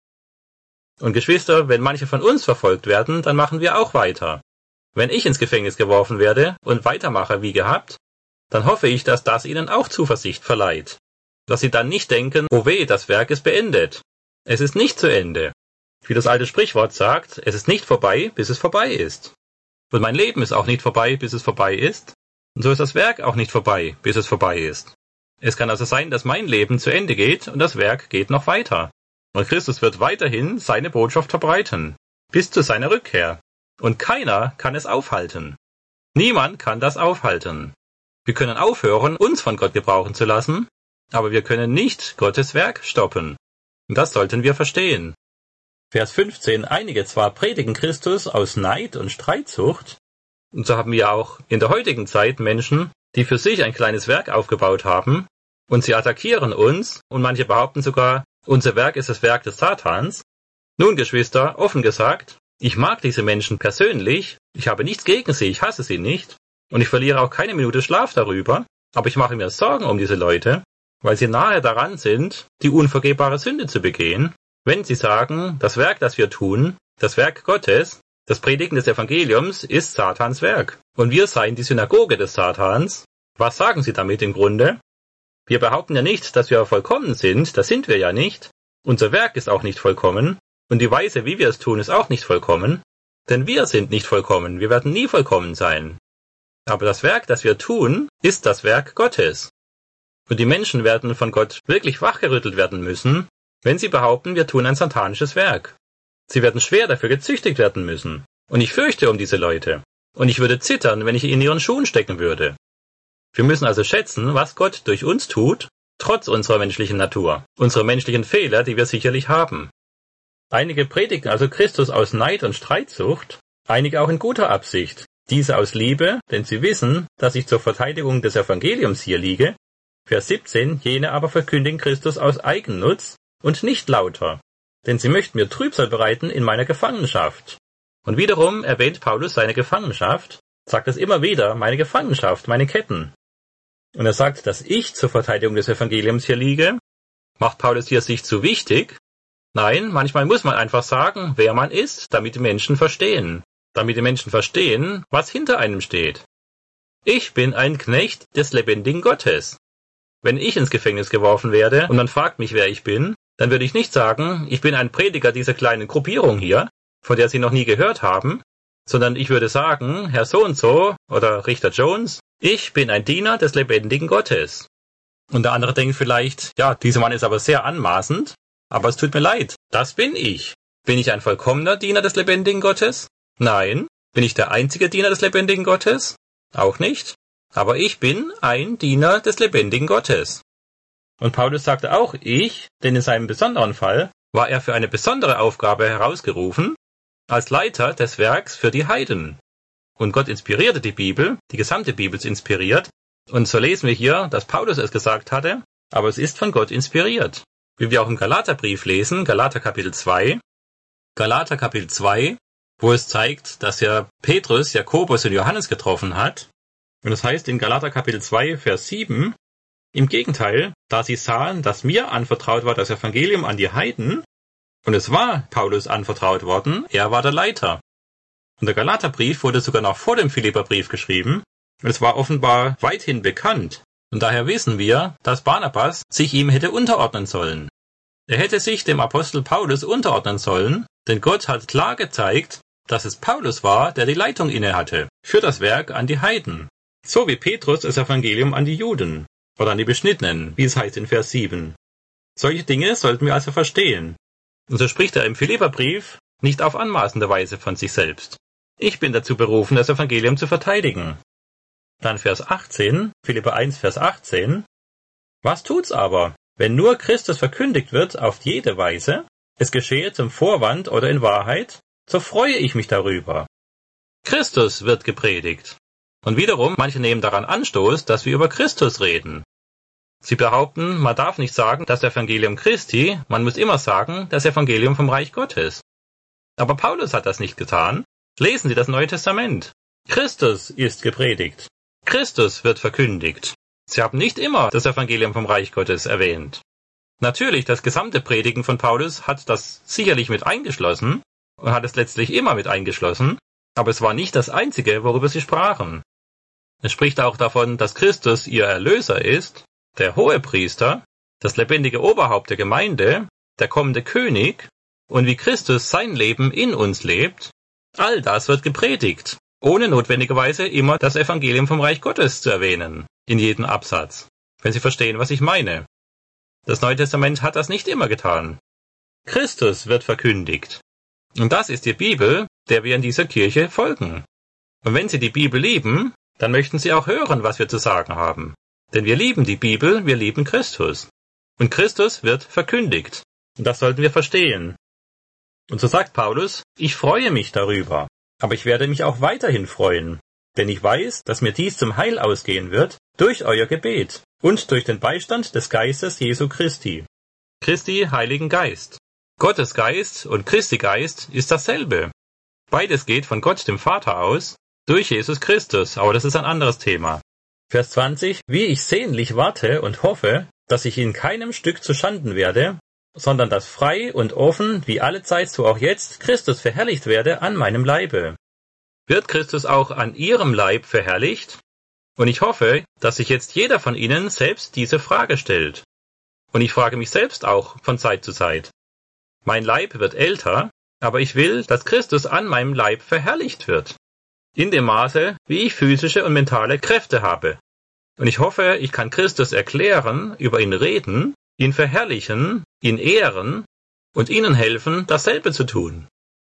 Und Geschwister, wenn manche von uns verfolgt werden, dann machen wir auch weiter. Wenn ich ins Gefängnis geworfen werde und weitermache wie gehabt, dann hoffe ich, dass das ihnen auch Zuversicht verleiht. Dass sie dann nicht denken, oh weh, das Werk ist beendet. Es ist nicht zu Ende. Wie das alte Sprichwort sagt, es ist nicht vorbei, bis es vorbei ist. Und mein Leben ist auch nicht vorbei, bis es vorbei ist. Und so ist das Werk auch nicht vorbei, bis es vorbei ist. Es kann also sein, dass mein Leben zu Ende geht und das Werk geht noch weiter. Und Christus wird weiterhin seine Botschaft verbreiten, bis zu seiner Rückkehr. Und keiner kann es aufhalten. Niemand kann das aufhalten. Wir können aufhören, uns von Gott gebrauchen zu lassen, aber wir können nicht Gottes Werk stoppen. Und das sollten wir verstehen. Vers fünfzehn, einige zwar predigen Christus aus Neid und Streitsucht, und so haben wir auch in der heutigen Zeit Menschen, die für sich ein kleines Werk aufgebaut haben, und sie attackieren uns, und manche behaupten sogar, unser Werk ist das Werk des Satans. Nun, Geschwister, offen gesagt, ich mag diese Menschen persönlich, ich habe nichts gegen sie, ich hasse sie nicht, und ich verliere auch keine Minute Schlaf darüber, aber ich mache mir Sorgen um diese Leute, weil sie nahe daran sind, die unvergebbare Sünde zu begehen, wenn sie sagen, das Werk, das wir tun, das Werk Gottes, das Predigen des Evangeliums ist Satans Werk, und wir seien die Synagoge des Satans, Was sagen sie damit im Grunde? Wir behaupten ja nicht, dass wir vollkommen sind, das sind wir ja nicht. Unser Werk ist auch nicht vollkommen und die Weise, wie wir es tun, ist auch nicht vollkommen. Denn wir sind nicht vollkommen, wir werden nie vollkommen sein. Aber das Werk, das wir tun, ist das Werk Gottes. Und die Menschen werden von Gott wirklich wachgerüttelt werden müssen, wenn sie behaupten, wir tun ein satanisches Werk. Sie werden schwer dafür gezüchtigt werden müssen. Und ich fürchte um diese Leute. Und ich würde zittern, wenn ich in ihren Schuhen stecken würde. Wir müssen also schätzen, was Gott durch uns tut, trotz unserer menschlichen Natur, unserer menschlichen Fehler, die wir sicherlich haben. Einige predigen also Christus aus Neid und Streitsucht, einige auch in guter Absicht, diese aus Liebe, denn sie wissen, dass ich zur Verteidigung des Evangeliums hier liege. Vers siebzehn, jene aber verkündigen Christus aus Eigennutz und nicht lauter, denn sie möchten mir Trübsal bereiten in meiner Gefangenschaft. Und wiederum erwähnt Paulus seine Gefangenschaft, sagt es immer wieder, meine Gefangenschaft, meine Ketten. Und er sagt, dass ich zur Verteidigung des Evangeliums hier liege. Macht Paulus hier sich zu wichtig? Nein, manchmal muss man einfach sagen, wer man ist, damit die Menschen verstehen. Damit die Menschen verstehen, was hinter einem steht. Ich bin ein Knecht des lebendigen Gottes. Wenn ich ins Gefängnis geworfen werde und man fragt mich, wer ich bin, dann würde ich nicht sagen, ich bin ein Prediger dieser kleinen Gruppierung hier, von der Sie noch nie gehört haben, sondern ich würde sagen, Herr so und so oder Richter Jones, ich bin ein Diener des lebendigen Gottes. Und der andere denkt vielleicht, ja, dieser Mann ist aber sehr anmaßend, aber es tut mir leid, das bin ich. Bin ich ein vollkommener Diener des lebendigen Gottes? Nein. Bin ich der einzige Diener des lebendigen Gottes? Auch nicht. Aber ich bin ein Diener des lebendigen Gottes. Und Paulus sagte auch ich, denn in seinem besonderen Fall war er für eine besondere Aufgabe herausgerufen, als Leiter des Werks für die Heiden. Und Gott inspirierte die Bibel, die gesamte Bibel ist inspiriert, und so lesen wir hier, dass Paulus es gesagt hatte, aber es ist von Gott inspiriert. Wie wir auch im Galaterbrief lesen, Galater Kapitel zwei, Galater Kapitel zwei, wo es zeigt, dass er Petrus, Jakobus und Johannes getroffen hat. Und das heißt in Galater Kapitel zwei, Vers sieben, im Gegenteil, da sie sahen, dass mir anvertraut war das Evangelium an die Heiden, und es war Paulus anvertraut worden, er war der Leiter. Und der Galaterbrief wurde sogar noch vor dem Philipperbrief geschrieben, und es war offenbar weithin bekannt. Und daher wissen wir, dass Barnabas sich ihm hätte unterordnen sollen. Er hätte sich dem Apostel Paulus unterordnen sollen, denn Gott hat klar gezeigt, dass es Paulus war, der die Leitung innehatte, für das Werk an die Heiden. So wie Petrus das Evangelium an die Juden, oder an die Beschnittenen, wie es heißt in Vers sieben. Solche Dinge sollten wir also verstehen. Und so spricht er im Philipperbrief nicht auf anmaßende Weise von sich selbst. Ich bin dazu berufen, das Evangelium zu verteidigen. Dann Vers achtzehn, Philipper eins, Vers achtzehn. Was tut's aber, wenn nur Christus verkündigt wird auf jede Weise, es geschehe zum Vorwand oder in Wahrheit, so freue ich mich darüber. Christus wird gepredigt. Und wiederum, manche nehmen daran Anstoß, dass wir über Christus reden. Sie behaupten, man darf nicht sagen, das Evangelium Christi, man muss immer sagen, das Evangelium vom Reich Gottes. Aber Paulus hat das nicht getan. Lesen Sie das Neue Testament. Christus ist gepredigt. Christus wird verkündigt. Sie haben nicht immer das Evangelium vom Reich Gottes erwähnt. Natürlich, das gesamte Predigen von Paulus hat das sicherlich mit eingeschlossen und hat es letztlich immer mit eingeschlossen, aber es war nicht das Einzige, worüber sie sprachen. Es spricht auch davon, dass Christus ihr Erlöser ist, der Hohepriester, das lebendige Oberhaupt der Gemeinde, der kommende König und wie Christus sein Leben in uns lebt. All das wird gepredigt, ohne notwendigerweise immer das Evangelium vom Reich Gottes zu erwähnen, in jedem Absatz, wenn Sie verstehen, was ich meine. Das Neue Testament hat das nicht immer getan. Christus wird verkündigt. Und das ist die Bibel, der wir in dieser Kirche folgen. Und wenn Sie die Bibel lieben, dann möchten Sie auch hören, was wir zu sagen haben. Denn wir lieben die Bibel, wir lieben Christus. Und Christus wird verkündigt. Und das sollten wir verstehen. Und so sagt Paulus, ich freue mich darüber, aber ich werde mich auch weiterhin freuen, denn ich weiß, dass mir dies zum Heil ausgehen wird, durch euer Gebet und durch den Beistand des Geistes Jesu Christi. Christi Heiligen Geist. Gottes Geist und Christi Geist ist dasselbe. Beides geht von Gott dem Vater aus, durch Jesus Christus, aber das ist ein anderes Thema. Vers zwanzig, wie ich sehnlich warte und hoffe, dass ich in keinem Stück zu Schanden werde, sondern dass frei und offen, wie allezeit so auch jetzt, Christus verherrlicht werde an meinem Leibe. Wird Christus auch an ihrem Leib verherrlicht? Und ich hoffe, dass sich jetzt jeder von Ihnen selbst diese Frage stellt. Und ich frage mich selbst auch von Zeit zu Zeit. Mein Leib wird älter, aber ich will, dass Christus an meinem Leib verherrlicht wird. In dem Maße, wie ich physische und mentale Kräfte habe. Und ich hoffe, ich kann Christus erklären, über ihn reden, ihn verherrlichen, ihn ehren und Ihnen helfen, dasselbe zu tun.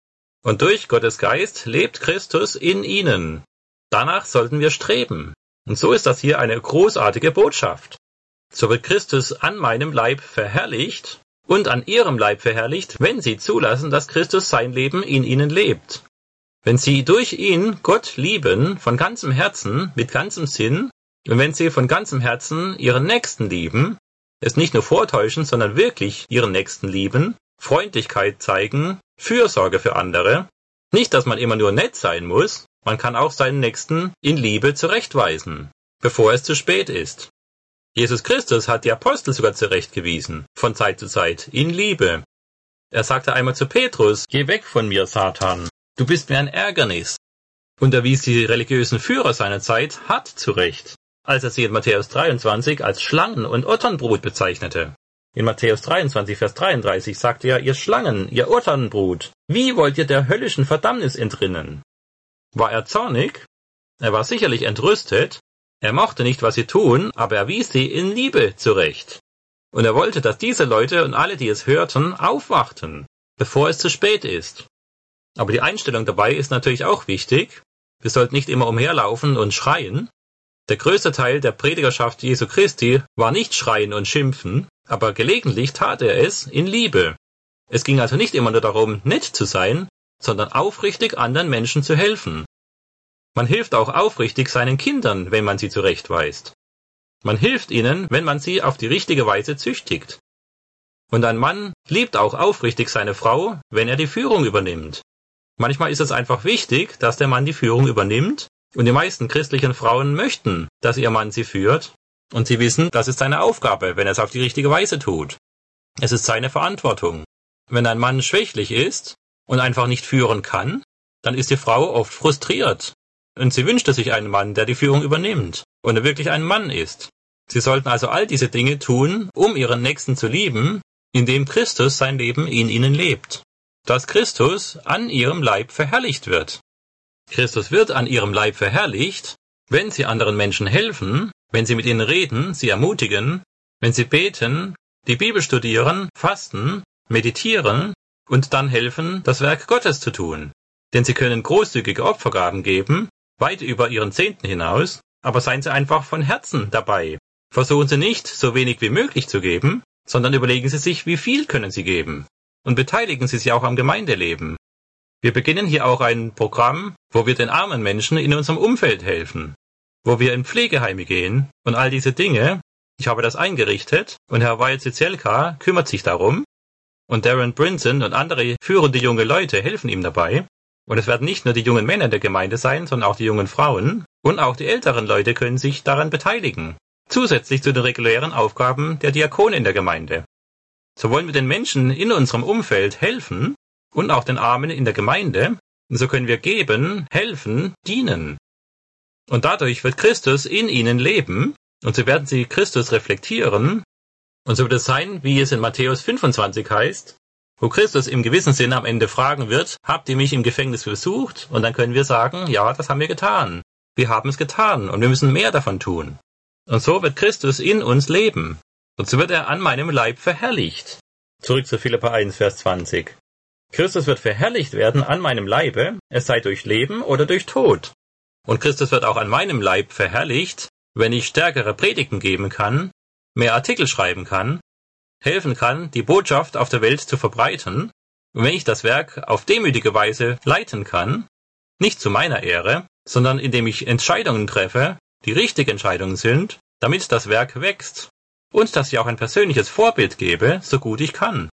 Und durch Gottes Geist lebt Christus in Ihnen. Danach sollten wir streben. Und so ist das hier eine großartige Botschaft. So wird Christus an meinem Leib verherrlicht und an Ihrem Leib verherrlicht, wenn Sie zulassen, dass Christus sein Leben in Ihnen lebt. Wenn Sie durch ihn Gott lieben, von ganzem Herzen, mit ganzem Sinn, und wenn Sie von ganzem Herzen Ihren Nächsten lieben, es nicht nur vortäuschen, sondern wirklich Ihren Nächsten lieben, Freundlichkeit zeigen, Fürsorge für andere, nicht, dass man immer nur nett sein muss, man kann auch seinen Nächsten in Liebe zurechtweisen, bevor es zu spät ist. Jesus Christus hat die Apostel sogar zurechtgewiesen, von Zeit zu Zeit, in Liebe. Er sagte einmal zu Petrus, geh weg von mir, Satan, du bist mir ein Ärgernis. Und er wies die religiösen Führer seiner Zeit hart zurecht, als er sie in Matthäus dreiundzwanzig als Schlangen und Otternbrut bezeichnete. In Matthäus dreiundzwanzig, Vers dreiunddreißig sagte er, ihr Schlangen, ihr Otternbrut, wie wollt ihr der höllischen Verdammnis entrinnen? War er zornig? Er war sicherlich entrüstet. Er mochte nicht, was sie tun, aber er wies sie in Liebe zurecht. Und er wollte, dass diese Leute und alle, die es hörten, aufwachten, bevor es zu spät ist. Aber die Einstellung dabei ist natürlich auch wichtig. Wir sollten nicht immer umherlaufen und schreien. Der größte Teil der Predigerschaft Jesu Christi war nicht schreien und schimpfen, aber gelegentlich tat er es in Liebe. Es ging also nicht immer nur darum, nett zu sein, sondern aufrichtig anderen Menschen zu helfen. Man hilft auch aufrichtig seinen Kindern, wenn man sie zurechtweist. Man hilft ihnen, wenn man sie auf die richtige Weise züchtigt. Und ein Mann liebt auch aufrichtig seine Frau, wenn er die Führung übernimmt. Manchmal ist es einfach wichtig, dass der Mann die Führung übernimmt, und die meisten christlichen Frauen möchten, dass ihr Mann sie führt, und sie wissen, das ist seine Aufgabe, wenn er es auf die richtige Weise tut. Es ist seine Verantwortung. Wenn ein Mann schwächlich ist und einfach nicht führen kann, dann ist die Frau oft frustriert. Und sie wünschte sich einen Mann, der die Führung übernimmt und der wirklich ein Mann ist. Sie sollten also all diese Dinge tun, um ihren Nächsten zu lieben, indem Christus sein Leben in ihnen lebt. Dass Christus an ihrem Leib verherrlicht wird. Christus wird an ihrem Leib verherrlicht, wenn sie anderen Menschen helfen, wenn sie mit ihnen reden, sie ermutigen, wenn sie beten, die Bibel studieren, fasten, meditieren und dann helfen, das Werk Gottes zu tun. Denn sie können großzügige Opfergaben geben, weit über ihren Zehnten hinaus, aber seien Sie einfach von Herzen dabei. Versuchen Sie nicht, so wenig wie möglich zu geben, sondern überlegen Sie sich, wie viel können Sie geben. Und beteiligen Sie sich auch am Gemeindeleben. Wir beginnen hier auch ein Programm, wo wir den armen Menschen in unserem Umfeld helfen. Wo wir in Pflegeheime gehen und all diese Dinge. Ich habe das eingerichtet und Herr Weil-Zizelka kümmert sich darum. Und Darren Brinson und andere führende junge Leute helfen ihm dabei. Und es werden nicht nur die jungen Männer der Gemeinde sein, sondern auch die jungen Frauen. Und auch die älteren Leute können sich daran beteiligen. Zusätzlich zu den regulären Aufgaben der Diakone in der Gemeinde. So wollen wir den Menschen in unserem Umfeld helfen und auch den Armen in der Gemeinde. Und so können wir geben, helfen, dienen. Und dadurch wird Christus in ihnen leben. Und so werden sie Christus reflektieren. Und so wird es sein, wie es in Matthäus fünfundzwanzig heißt, wo Christus im gewissen Sinne am Ende fragen wird, habt ihr mich im Gefängnis besucht? Und dann können wir sagen, ja, das haben wir getan. Wir haben es getan und wir müssen mehr davon tun. Und so wird Christus in uns leben. Und so wird er an meinem Leib verherrlicht. Zurück zu Philipper eins, Vers zwanzig. Christus wird verherrlicht werden an meinem Leibe, es sei durch Leben oder durch Tod. Und Christus wird auch an meinem Leib verherrlicht, wenn ich stärkere Predigten geben kann, mehr Artikel schreiben kann, helfen kann, die Botschaft auf der Welt zu verbreiten, und wenn ich das Werk auf demütige Weise leiten kann, nicht zu meiner Ehre, sondern indem ich Entscheidungen treffe, die richtige Entscheidungen sind, damit das Werk wächst, und dass ich auch ein persönliches Vorbild gebe, so gut ich kann.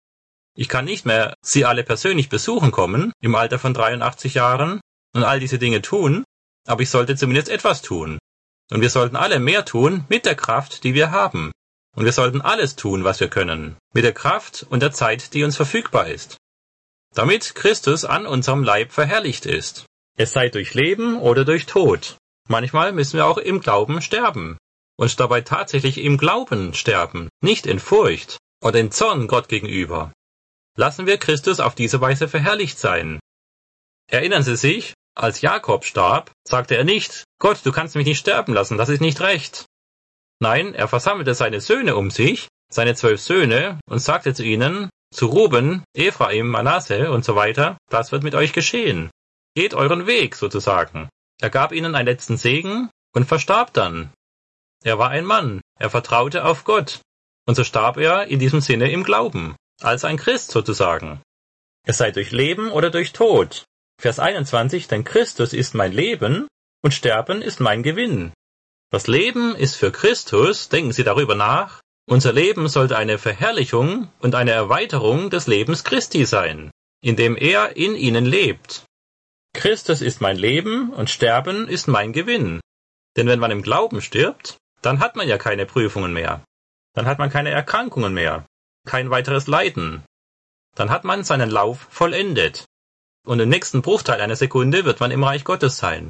Ich kann nicht mehr sie alle persönlich besuchen kommen, im Alter von dreiundachtzig Jahren, und all diese Dinge tun, aber ich sollte zumindest etwas tun. Und wir sollten alle mehr tun mit der Kraft, die wir haben. Und wir sollten alles tun, was wir können, mit der Kraft und der Zeit, die uns verfügbar ist. Damit Christus an unserem Leib verherrlicht ist. Es sei durch Leben oder durch Tod. Manchmal müssen wir auch im Glauben sterben und dabei tatsächlich im Glauben sterben, nicht in Furcht oder in Zorn Gott gegenüber. Lassen wir Christus auf diese Weise verherrlicht sein. Erinnern Sie sich, als Jakob starb, sagte er nicht, Gott, du kannst mich nicht sterben lassen, das ist nicht recht. Nein, er versammelte seine Söhne um sich, seine zwölf Söhne, und sagte zu ihnen, zu Ruben, Ephraim, Manasse und so weiter, das wird mit euch geschehen. Geht euren Weg, sozusagen. Er gab ihnen einen letzten Segen und verstarb dann. Er war ein Mann, er vertraute auf Gott. Und so starb er in diesem Sinne im Glauben, als ein Christ sozusagen. Es sei durch Leben oder durch Tod. Vers einundzwanzig, denn Christus ist mein Leben und Sterben ist mein Gewinn. Das Leben ist für Christus, denken Sie darüber nach, unser Leben sollte eine Verherrlichung und eine Erweiterung des Lebens Christi sein, indem er in ihnen lebt. Christus ist mein Leben und Sterben ist mein Gewinn. Denn wenn man im Glauben stirbt, dann hat man ja keine Prüfungen mehr. Dann hat man keine Erkrankungen mehr, kein weiteres Leiden. Dann hat man seinen Lauf vollendet. Und im nächsten Bruchteil einer Sekunde wird man im Reich Gottes sein.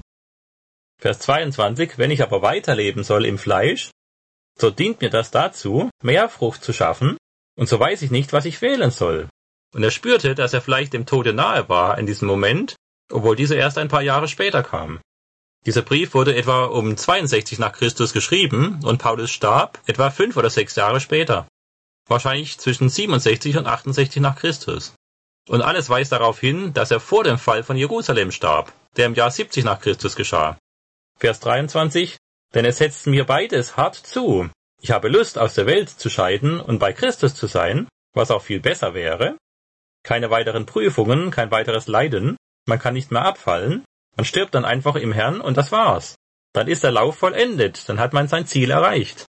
Vers zweiundzwanzig, wenn ich aber weiterleben soll im Fleisch, so dient mir das dazu, mehr Frucht zu schaffen, und so weiß ich nicht, was ich wählen soll. Und er spürte, dass er vielleicht dem Tode nahe war in diesem Moment, obwohl dieser erst ein paar Jahre später kam. Dieser Brief wurde etwa um zweiundsechzig nach Christus geschrieben und Paulus starb etwa fünf oder sechs Jahre später. Wahrscheinlich zwischen siebenundsechzig und achtundsechzig nach Christus. Und alles weist darauf hin, dass er vor dem Fall von Jerusalem starb, der im Jahr siebzig nach Christus geschah. Vers dreiundzwanzig, denn es setzt mir beides hart zu. Ich habe Lust, aus der Welt zu scheiden und bei Christus zu sein, was auch viel besser wäre. Keine weiteren Prüfungen, kein weiteres Leiden, man kann nicht mehr abfallen, man stirbt dann einfach im Herrn und das war's. Dann ist der Lauf vollendet, dann hat man sein Ziel erreicht.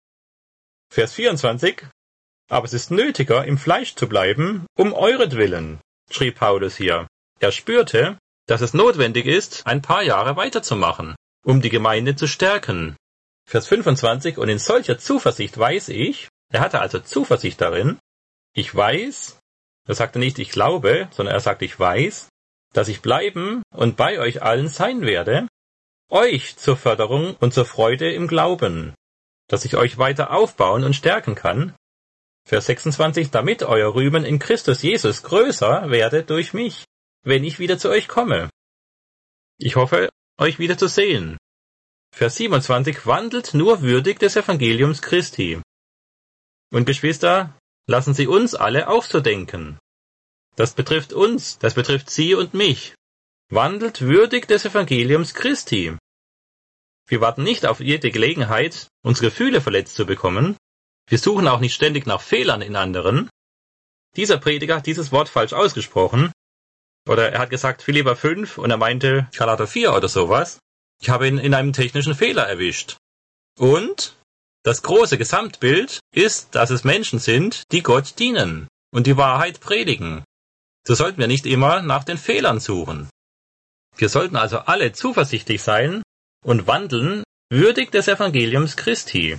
Vers vierundzwanzig, aber es ist nötiger, im Fleisch zu bleiben, um euretwillen, schrieb Paulus hier. Er spürte, dass es notwendig ist, ein paar Jahre weiterzumachen, um die Gemeinde zu stärken. Vers fünfundzwanzig, und in solcher Zuversicht weiß ich, er hatte also Zuversicht darin, ich weiß, er sagte nicht ich glaube, sondern er sagte ich weiß, dass ich bleiben und bei euch allen sein werde, euch zur Förderung und zur Freude im Glauben, dass ich euch weiter aufbauen und stärken kann. Vers sechsundzwanzig, damit euer Rühmen in Christus Jesus größer werde durch mich, wenn ich wieder zu euch komme. Ich hoffe, euch wieder zu sehen. Vers siebenundzwanzig, wandelt nur würdig des Evangeliums Christi. Und Geschwister, lassen Sie uns alle auch so denken. Das betrifft uns, das betrifft Sie und mich. Wandelt würdig des Evangeliums Christi. Wir warten nicht auf jede Gelegenheit, unsere Gefühle verletzt zu bekommen. Wir suchen auch nicht ständig nach Fehlern in anderen. Dieser Prediger hat dieses Wort falsch ausgesprochen. Oder er hat gesagt Philipper fünf und er meinte Galater vier oder sowas. Ich habe ihn in einem technischen Fehler erwischt. Und das große Gesamtbild ist, dass es Menschen sind, die Gott dienen und die Wahrheit predigen. So sollten wir nicht immer nach den Fehlern suchen. Wir sollten also alle zuversichtlich sein und wandeln würdig des Evangeliums Christi.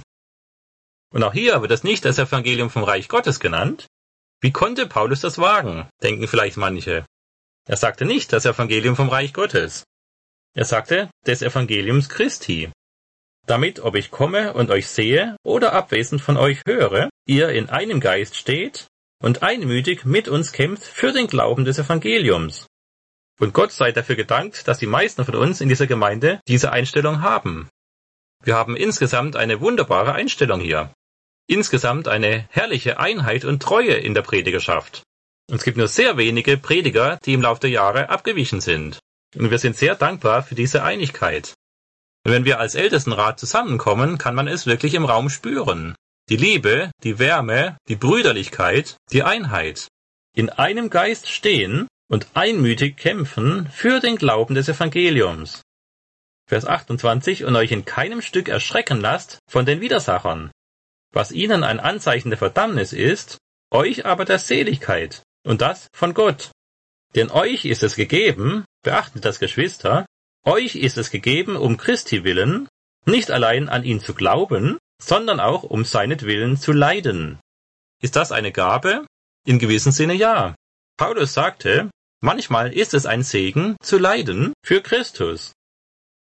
Und auch hier wird es nicht das Evangelium vom Reich Gottes genannt. Wie konnte Paulus das wagen, denken vielleicht manche. Er sagte nicht das Evangelium vom Reich Gottes. Er sagte des Evangeliums Christi. Damit, ob ich komme und euch sehe oder abwesend von euch höre, ihr in einem Geist steht und einmütig mit uns kämpft für den Glauben des Evangeliums. Und Gott sei dafür gedankt, dass die meisten von uns in dieser Gemeinde diese Einstellung haben. Wir haben insgesamt eine wunderbare Einstellung hier. Insgesamt eine herrliche Einheit und Treue in der Predigerschaft. Und es gibt nur sehr wenige Prediger, die im Laufe der Jahre abgewichen sind. Und wir sind sehr dankbar für diese Einigkeit. Und wenn wir als Ältestenrat zusammenkommen, kann man es wirklich im Raum spüren. Die Liebe, die Wärme, die Brüderlichkeit, die Einheit. In einem Geist stehen und einmütig kämpfen für den Glauben des Evangeliums. Vers achtundzwanzig, und euch in keinem Stück erschrecken lasst von den Widersachern, was ihnen ein Anzeichen der Verdammnis ist, euch aber der Seligkeit, und das von Gott. Denn euch ist es gegeben, beachtet das Geschwister, euch ist es gegeben, um Christi willen, nicht allein an ihn zu glauben, sondern auch um seinetwillen zu leiden. Ist das eine Gabe? In gewissem Sinne ja. Paulus sagte, manchmal ist es ein Segen, zu leiden für Christus.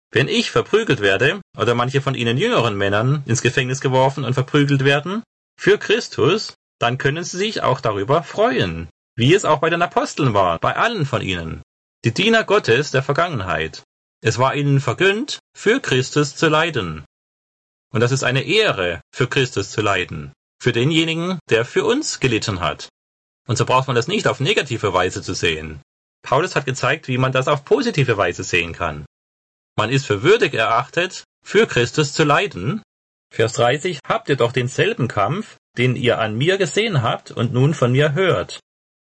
Wenn ich verprügelt werde oder manche von ihnen jüngeren Männern ins Gefängnis geworfen und verprügelt werden, für Christus, dann können sie sich auch darüber freuen, wie es auch bei den Aposteln war, bei allen von ihnen. Die Diener Gottes der Vergangenheit. Es war ihnen vergönnt, für Christus zu leiden. Und das ist eine Ehre, für Christus zu leiden. Für denjenigen, der für uns gelitten hat. Und so braucht man das nicht auf negative Weise zu sehen. Paulus hat gezeigt, wie man das auf positive Weise sehen kann. Man ist für würdig erachtet, für Christus zu leiden. Vers dreißig, habt ihr doch denselben Kampf, den ihr an mir gesehen habt und nun von mir hört.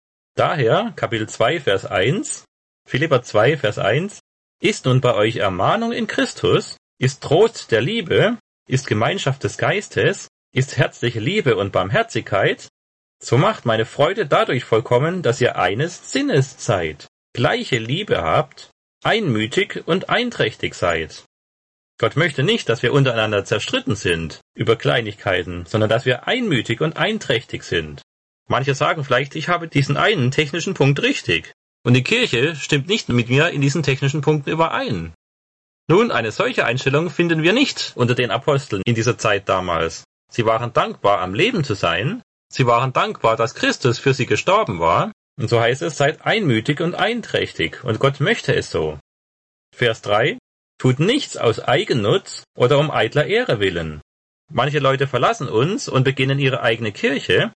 Daher, Kapitel zwei, Vers eins, Philipper zwei, Vers eins, ist nun bei euch Ermahnung in Christus, ist Trost der Liebe, ist Gemeinschaft des Geistes, ist herzliche Liebe und Barmherzigkeit, so macht meine Freude dadurch vollkommen, dass ihr eines Sinnes seid, gleiche Liebe habt, einmütig und einträchtig seid. Gott möchte nicht, dass wir untereinander zerstritten sind über Kleinigkeiten, sondern dass wir einmütig und einträchtig sind. Manche sagen vielleicht, ich habe diesen einen technischen Punkt richtig, und die Kirche stimmt nicht mit mir in diesen technischen Punkten überein. Nun, eine solche Einstellung finden wir nicht unter den Aposteln in dieser Zeit damals. Sie waren dankbar, am Leben zu sein. Sie waren dankbar, dass Christus für sie gestorben war. Und so heißt es, seid einmütig und einträchtig. Und Gott möchte es so. Vers drei. Tut nichts aus Eigennutz oder um eitler Ehre willen. Manche Leute verlassen uns und beginnen ihre eigene Kirche.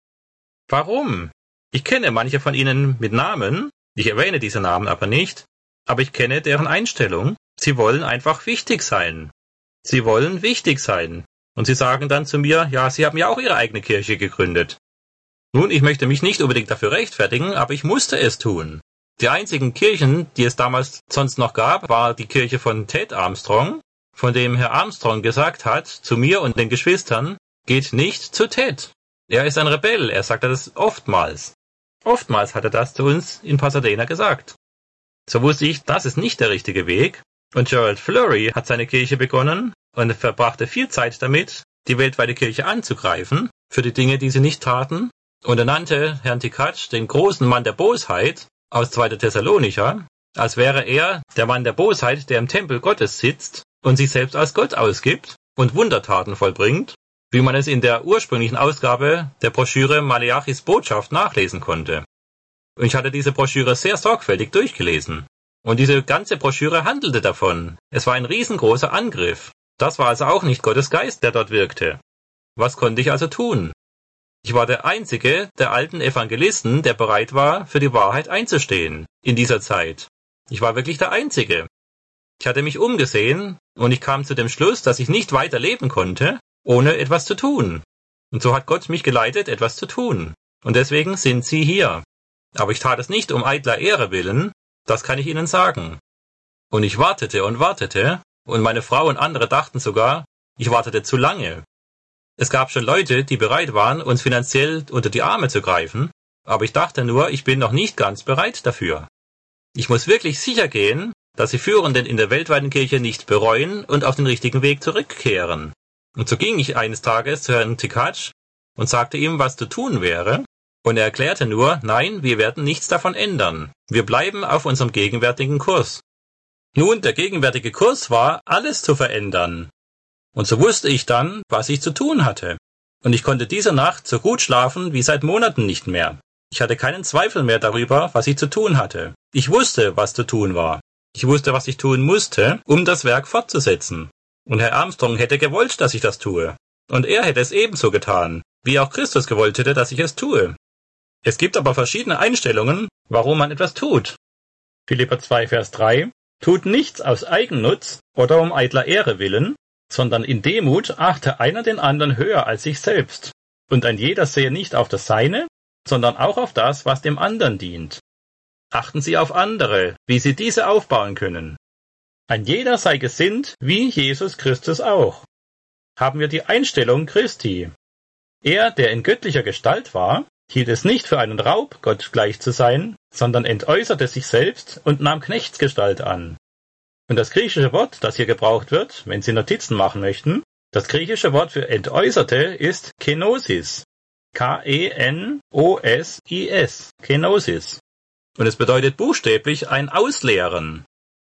Warum? Ich kenne manche von ihnen mit Namen. Ich erwähne diese Namen aber nicht. Aber ich kenne deren Einstellung. Sie wollen einfach wichtig sein. Sie wollen wichtig sein. Und sie sagen dann zu mir, ja, sie haben ja auch ihre eigene Kirche gegründet. Nun, ich möchte mich nicht unbedingt dafür rechtfertigen, aber ich musste es tun. Die einzigen Kirchen, die es damals sonst noch gab, war die Kirche von Ted Armstrong, von dem Herr Armstrong gesagt hat, zu mir und den Geschwistern, geht nicht zu Ted. Er ist ein Rebell, er sagte das oftmals. Oftmals hat er das zu uns in Pasadena gesagt. So wusste ich, das ist nicht der richtige Weg. Und Gerald Flurry hat seine Kirche begonnen und verbrachte viel Zeit damit, die weltweite Kirche anzugreifen, für die Dinge, die sie nicht taten. Und er nannte Herrn Tikatsch den großen Mann der Bosheit aus zweiter Thessalonicher, als wäre er der Mann der Bosheit, der im Tempel Gottes sitzt und sich selbst als Gott ausgibt und Wundertaten vollbringt, wie man es in der ursprünglichen Ausgabe der Broschüre Maleachis Botschaft nachlesen konnte. Und ich hatte diese Broschüre sehr sorgfältig durchgelesen. Und diese ganze Broschüre handelte davon. Es war ein riesengroßer Angriff. Das war also auch nicht Gottes Geist, der dort wirkte. Was konnte ich also tun? Ich war der einzige der alten Evangelisten, der bereit war, für die Wahrheit einzustehen, in dieser Zeit. Ich war wirklich der Einzige. Ich hatte mich umgesehen und ich kam zu dem Schluss, dass ich nicht weiter leben konnte, ohne etwas zu tun. Und so hat Gott mich geleitet, etwas zu tun. Und deswegen sind Sie hier. Aber ich tat es nicht um eitler Ehre willen, das kann ich Ihnen sagen. Und ich wartete und wartete, und meine Frau und andere dachten sogar, ich wartete zu lange. Es gab schon Leute, die bereit waren, uns finanziell unter die Arme zu greifen, aber ich dachte nur, ich bin noch nicht ganz bereit dafür. Ich muss wirklich sicher gehen, dass die Führenden in der weltweiten Kirche nicht bereuen und auf den richtigen Weg zurückkehren. Und so ging ich eines Tages zu Herrn Tikatsch und sagte ihm, was zu tun wäre, und er erklärte nur, nein, wir werden nichts davon ändern. Wir bleiben auf unserem gegenwärtigen Kurs. Nun, der gegenwärtige Kurs war, alles zu verändern. Und so wusste ich dann, was ich zu tun hatte. Und ich konnte diese Nacht so gut schlafen wie seit Monaten nicht mehr. Ich hatte keinen Zweifel mehr darüber, was ich zu tun hatte. Ich wusste, was zu tun war. Ich wusste, was ich tun musste, um das Werk fortzusetzen. Und Herr Armstrong hätte gewollt, dass ich das tue. Und er hätte es ebenso getan, wie auch Christus gewollt hätte, dass ich es tue. Es gibt aber verschiedene Einstellungen, warum man etwas tut. Philipper zwei, Vers drei. Tut nichts aus Eigennutz oder um eitler Ehre willen, sondern in Demut achte einer den anderen höher als sich selbst. Und ein jeder sehe nicht auf das Seine, sondern auch auf das, was dem anderen dient. Achten Sie auf andere, wie Sie diese aufbauen können. Ein jeder sei gesinnt, wie Jesus Christus auch. Haben wir die Einstellung Christi. Er, der in göttlicher Gestalt war, hielt es nicht für einen Raub, Gott gleich zu sein, sondern entäußerte sich selbst und nahm Knechtsgestalt an. Und das griechische Wort, das hier gebraucht wird, wenn Sie Notizen machen möchten, das griechische Wort für entäußerte ist Kenosis. K E N O S I S. Kenosis. Und es bedeutet buchstäblich ein Ausleeren.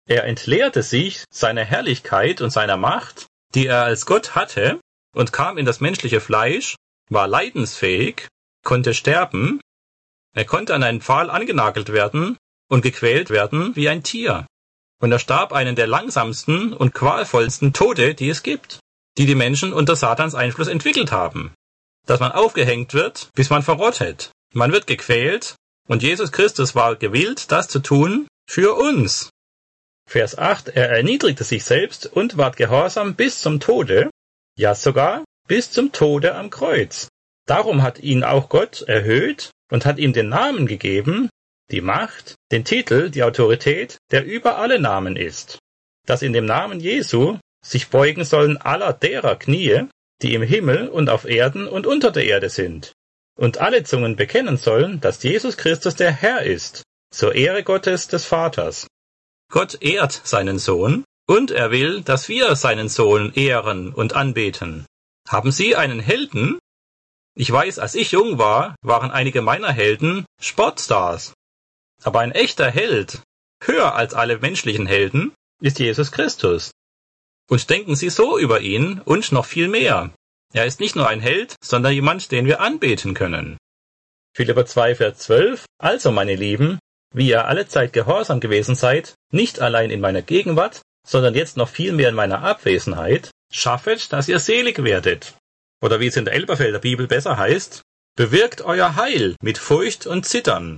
Er entleerte sich seiner Herrlichkeit und seiner Macht, die er als Gott hatte, und kam in das menschliche Fleisch, war leidensfähig, konnte sterben, er konnte an einen Pfahl angenagelt werden und gequält werden wie ein Tier. Und er starb einen der langsamsten und qualvollsten Tode, die es gibt, die die Menschen unter Satans Einfluss entwickelt haben. Dass man aufgehängt wird, bis man verrottet. Man wird gequält, und Jesus Christus war gewillt, das zu tun für uns. Vers acht, er erniedrigte sich selbst und ward gehorsam bis zum Tode, ja sogar bis zum Tode am Kreuz. Darum hat ihn auch Gott erhöht und hat ihm den Namen gegeben, die Macht, den Titel, die Autorität, der über alle Namen ist, dass in dem Namen Jesu sich beugen sollen aller derer Knie, die im Himmel und auf Erden und unter der Erde sind, und alle Zungen bekennen sollen, dass Jesus Christus der Herr ist, zur Ehre Gottes des Vaters. Gott ehrt seinen Sohn, und er will, dass wir seinen Sohn ehren und anbeten. Haben Sie einen Helden? Ich weiß, als ich jung war, waren einige meiner Helden Sportstars. Aber ein echter Held, höher als alle menschlichen Helden, ist Jesus Christus. Und denken Sie so über ihn und noch viel mehr. Er ist nicht nur ein Held, sondern jemand, den wir anbeten können. Philipper zwei, Vers zwölf, also meine Lieben, wie ihr allezeit gehorsam gewesen seid, nicht allein in meiner Gegenwart, sondern jetzt noch viel mehr in meiner Abwesenheit, schaffet, dass ihr selig werdet. Oder wie es in der Elberfelder Bibel besser heißt, bewirkt euer Heil mit Furcht und Zittern.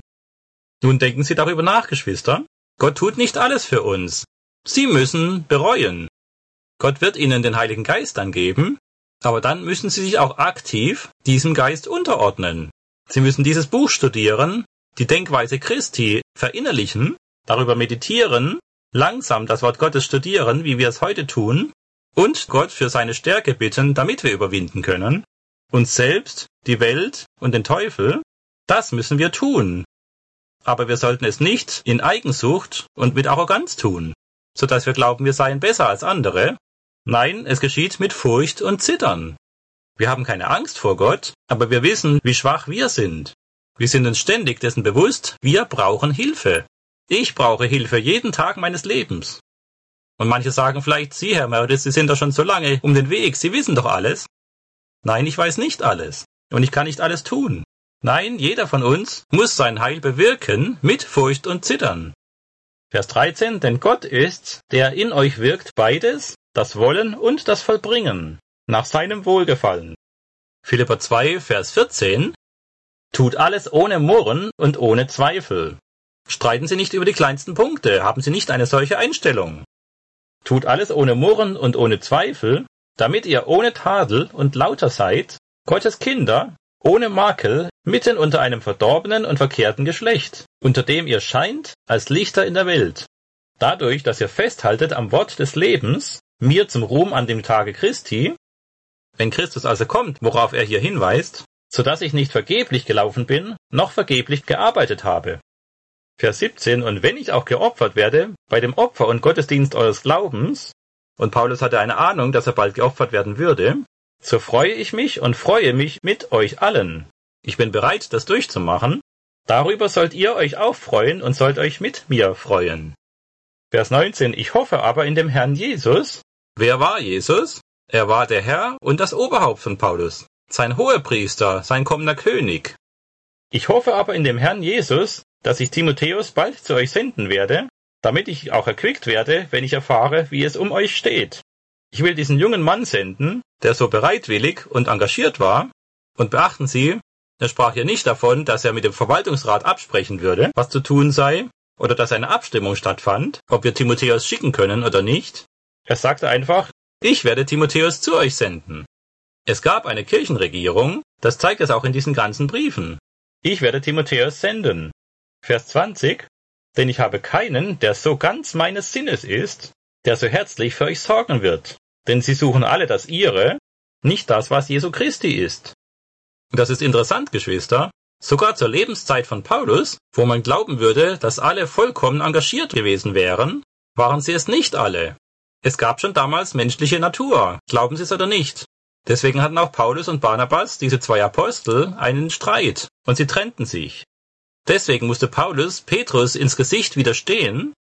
Nun denken Sie darüber nach, Geschwister. Gott tut nicht alles für uns. Sie müssen bereuen. Gott wird Ihnen den Heiligen Geist dann geben, aber dann müssen Sie sich auch aktiv diesem Geist unterordnen. Sie müssen dieses Buch studieren, die Denkweise Christi verinnerlichen, darüber meditieren, langsam das Wort Gottes studieren, wie wir es heute tun, und Gott für seine Stärke bitten, damit wir überwinden können. Uns selbst, die Welt und den Teufel, das müssen wir tun. Aber wir sollten es nicht in Eigensucht und mit Arroganz tun, sodass wir glauben, wir seien besser als andere. Nein, es geschieht mit Furcht und Zittern. Wir haben keine Angst vor Gott, aber wir wissen, wie schwach wir sind. Wir sind uns ständig dessen bewusst, wir brauchen Hilfe. Ich brauche Hilfe jeden Tag meines Lebens. Und manche sagen vielleicht, Sie, Herr Meredith, Sie sind doch schon so lange um den Weg, Sie wissen doch alles. Nein, ich weiß nicht alles. Und ich kann nicht alles tun. Nein, jeder von uns muss sein Heil bewirken mit Furcht und Zittern. Vers dreizehn, denn Gott ist's, der in euch wirkt beides, das Wollen und das Vollbringen, nach seinem Wohlgefallen. Philipper zwei, Vers vierzehn, tut alles ohne Murren und ohne Zweifel. Streiten Sie nicht über die kleinsten Punkte, haben Sie nicht eine solche Einstellung. Tut alles ohne Murren und ohne Zweifel, damit ihr ohne Tadel und lauter seid, Gottes Kinder, ohne Makel, mitten unter einem verdorbenen und verkehrten Geschlecht, unter dem ihr scheint als Lichter in der Welt. Dadurch, dass ihr festhaltet am Wort des Lebens, mir zum Ruhm an dem Tage Christi, wenn Christus also kommt, worauf er hier hinweist, so dass ich nicht vergeblich gelaufen bin, noch vergeblich gearbeitet habe. Vers siebzehn, und wenn ich auch geopfert werde, bei dem Opfer und Gottesdienst eures Glaubens, und Paulus hatte eine Ahnung, dass er bald geopfert werden würde, so freue ich mich und freue mich mit euch allen. Ich bin bereit, das durchzumachen. Darüber sollt ihr euch auch freuen und sollt euch mit mir freuen. Vers neunzehn, ich hoffe aber in dem Herrn Jesus. Wer war Jesus? Er war der Herr und das Oberhaupt von Paulus, sein Hohepriester, sein kommender König. Ich hoffe aber in dem Herrn Jesus, dass ich Timotheus bald zu euch senden werde, damit ich auch erquickt werde, wenn ich erfahre, wie es um euch steht. Ich will diesen jungen Mann senden, der so bereitwillig und engagiert war, und beachten Sie, er sprach hier nicht davon, dass er mit dem Verwaltungsrat absprechen würde, was zu tun sei, oder dass eine Abstimmung stattfand, ob wir Timotheus schicken können oder nicht. Er sagte einfach, ich werde Timotheus zu euch senden. Es gab eine Kirchenregierung, das zeigt es auch in diesen ganzen Briefen. Ich werde Timotheus senden. Vers zwanzig, denn ich habe keinen, der so ganz meines Sinnes ist, der so herzlich für euch sorgen wird. Denn sie suchen alle das ihre, nicht das, was Jesu Christi ist. Und das ist interessant, Geschwister. Sogar zur Lebenszeit von Paulus, wo man glauben würde, dass alle vollkommen engagiert gewesen wären, waren sie es nicht alle. Es gab schon damals menschliche Natur, glauben Sie es oder nicht. Deswegen hatten auch Paulus und Barnabas, diese zwei Apostel, einen Streit, und sie trennten sich. Deswegen musste Paulus Petrus ins Gesicht widerstehen,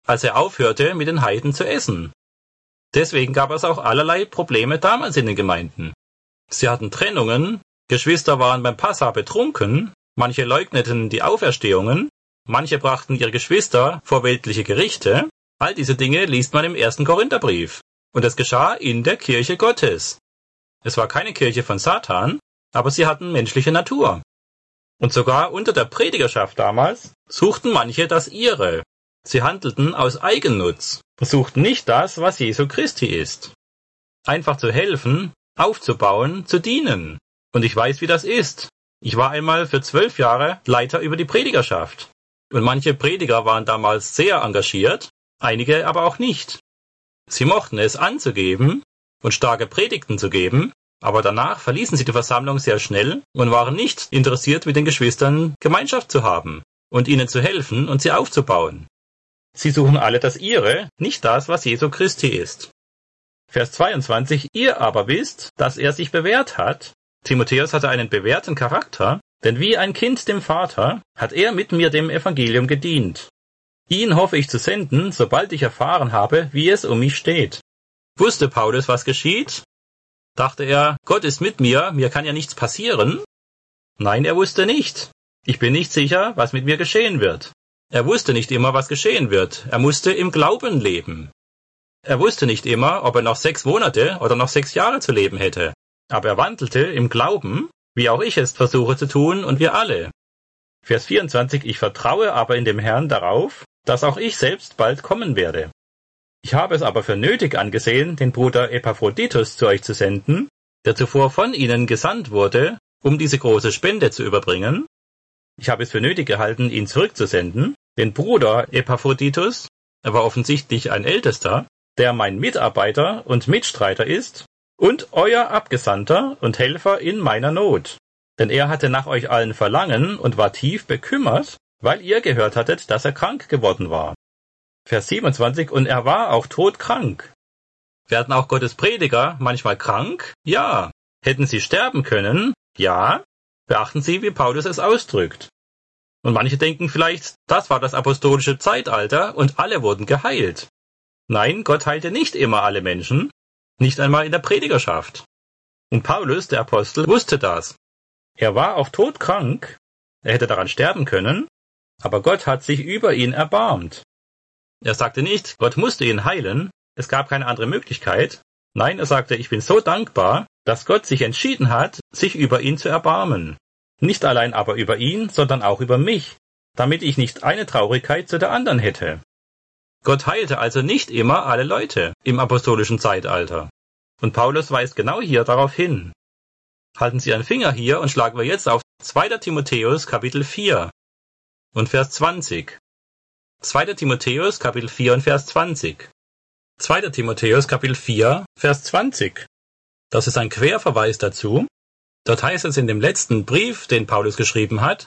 als er aufhörte, mit den Heiden zu essen. Deswegen gab es auch allerlei Probleme damals in den Gemeinden. Sie hatten Trennungen, Geschwister waren beim Passa betrunken, manche leugneten die Auferstehungen, manche brachten ihre Geschwister vor weltliche Gerichte. All diese Dinge liest man im ersten Korintherbrief. Und es geschah in der Kirche Gottes. Es war keine Kirche von Satan, aber sie hatten menschliche Natur. Und sogar unter der Predigerschaft damals suchten manche das ihre. Sie handelten aus Eigennutz, versuchten nicht das, was Jesu Christi ist. Einfach zu helfen, aufzubauen, zu dienen. Und ich weiß, wie das ist. Ich war einmal für zwölf Jahre Leiter über die Predigerschaft. Und manche Prediger waren damals sehr engagiert, einige aber auch nicht. Sie mochten es anzugeben und starke Predigten zu geben, aber danach verließen sie die Versammlung sehr schnell und waren nicht interessiert, mit den Geschwistern Gemeinschaft zu haben und ihnen zu helfen und sie aufzubauen. Sie suchen alle das ihre, nicht das, was Jesu Christi ist. Vers zweiundzwanzig, ihr aber wisst, dass er sich bewährt hat. Timotheus hatte einen bewährten Charakter, denn wie ein Kind dem Vater hat er mit mir dem Evangelium gedient. Ihn hoffe ich zu senden, sobald ich erfahren habe, wie es um mich steht. Wusste Paulus, was geschieht? Dachte er, Gott ist mit mir, mir kann ja nichts passieren? Nein, er wusste nicht. Ich bin nicht sicher, was mit mir geschehen wird. Er wusste nicht immer, was geschehen wird. Er musste im Glauben leben. Er wusste nicht immer, ob er noch sechs Monate oder noch sechs Jahre zu leben hätte. Aber er wandelte im Glauben, wie auch ich es versuche zu tun und wir alle. Vers vierundzwanzig, ich vertraue aber in dem Herrn darauf, dass auch ich selbst bald kommen werde. Ich habe es aber für nötig angesehen, den Bruder Epaphroditus zu euch zu senden, der zuvor von ihnen gesandt wurde, um diese große Spende zu überbringen. Ich habe es für nötig gehalten, ihn zurückzusenden, den Bruder Epaphroditus, er war offensichtlich ein Ältester, der mein Mitarbeiter und Mitstreiter ist, und euer Abgesandter und Helfer in meiner Not. Denn er hatte nach euch allen Verlangen und war tief bekümmert, weil ihr gehört hattet, dass er krank geworden war. Vers siebenundzwanzig, und er war auch todkrank. Werden auch Gottes Prediger manchmal krank? Ja. Hätten sie sterben können? Ja. Beachten Sie, wie Paulus es ausdrückt. Und manche denken vielleicht, das war das apostolische Zeitalter und alle wurden geheilt. Nein, Gott heilte nicht immer alle Menschen, nicht einmal in der Predigerschaft. Und Paulus, der Apostel, wusste das. Er war auch todkrank, er hätte daran sterben können, aber Gott hat sich über ihn erbarmt. Er sagte nicht, Gott musste ihn heilen, es gab keine andere Möglichkeit. Nein, er sagte, ich bin so dankbar, dass Gott sich entschieden hat, sich über ihn zu erbarmen. Nicht allein aber über ihn, sondern auch über mich, damit ich nicht eine Traurigkeit zu der anderen hätte. Gott heilte also nicht immer alle Leute im apostolischen Zeitalter. Und Paulus weist genau hier darauf hin. Halten Sie einen Finger hier und schlagen wir jetzt auf zweiter Timotheus Kapitel vier und Vers zwanzig. zweiter Timotheus Kapitel vier und Vers zwanzig. zweiter Timotheus Kapitel vier, Vers zwanzig. Das ist ein Querverweis dazu. Dort heißt es in dem letzten Brief, den Paulus geschrieben hat,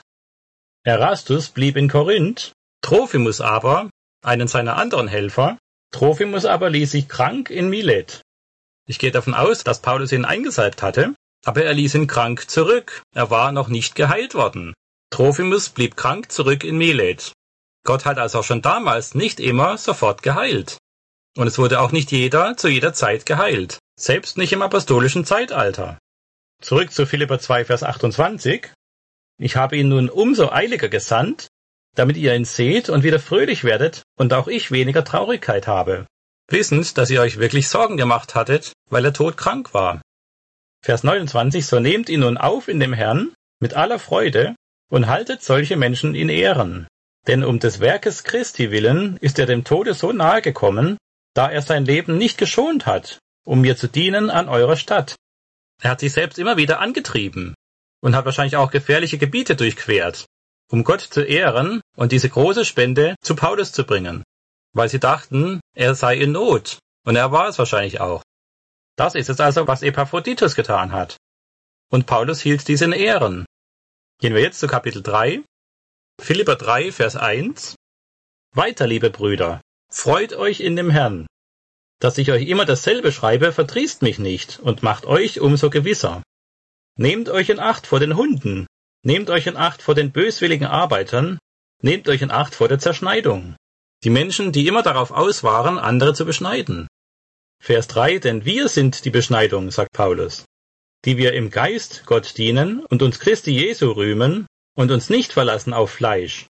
Erastus blieb in Korinth, Trophimus aber, einen seiner anderen Helfer, Trophimus aber ließ sich krank in Milet. Ich gehe davon aus, dass Paulus ihn eingesalbt hatte, aber er ließ ihn krank zurück. Er war noch nicht geheilt worden. Trophimus blieb krank zurück in Milet. Gott hat also schon damals nicht immer sofort geheilt. Und es wurde auch nicht jeder zu jeder Zeit geheilt, selbst nicht im apostolischen Zeitalter. Zurück zu Philipper zwei, Vers achtundzwanzig. Ich habe ihn nun umso eiliger gesandt, damit ihr ihn seht und wieder fröhlich werdet und auch ich weniger Traurigkeit habe, wissend, dass ihr euch wirklich Sorgen gemacht hattet, weil er todkrank war. Vers neunundzwanzig, so nehmt ihn nun auf in dem Herrn mit aller Freude und haltet solche Menschen in Ehren. Denn um des Werkes Christi willen ist er dem Tode so nahe gekommen, da er sein Leben nicht geschont hat, um mir zu dienen an eurer Stadt. Er hat sich selbst immer wieder angetrieben und hat wahrscheinlich auch gefährliche Gebiete durchquert, um Gott zu ehren und diese große Spende zu Paulus zu bringen, weil sie dachten, er sei in Not, und er war es wahrscheinlich auch. Das ist es also, was Epaphroditus getan hat. Und Paulus hielt dies in Ehren. Gehen wir jetzt zu Kapitel drei, Philipper drei, Vers eins. Weiter, liebe Brüder, freut euch in dem Herrn. Dass ich euch immer dasselbe schreibe, verdrießt mich nicht und macht euch umso gewisser. Nehmt euch in Acht vor den Hunden, nehmt euch in Acht vor den böswilligen Arbeitern, nehmt euch in Acht vor der Zerschneidung. Die Menschen, die immer darauf aus waren, andere zu beschneiden. Vers drei, denn wir sind die Beschneidung, sagt Paulus, die wir im Geist Gott dienen und uns Christi Jesu rühmen und uns nicht verlassen auf Fleisch.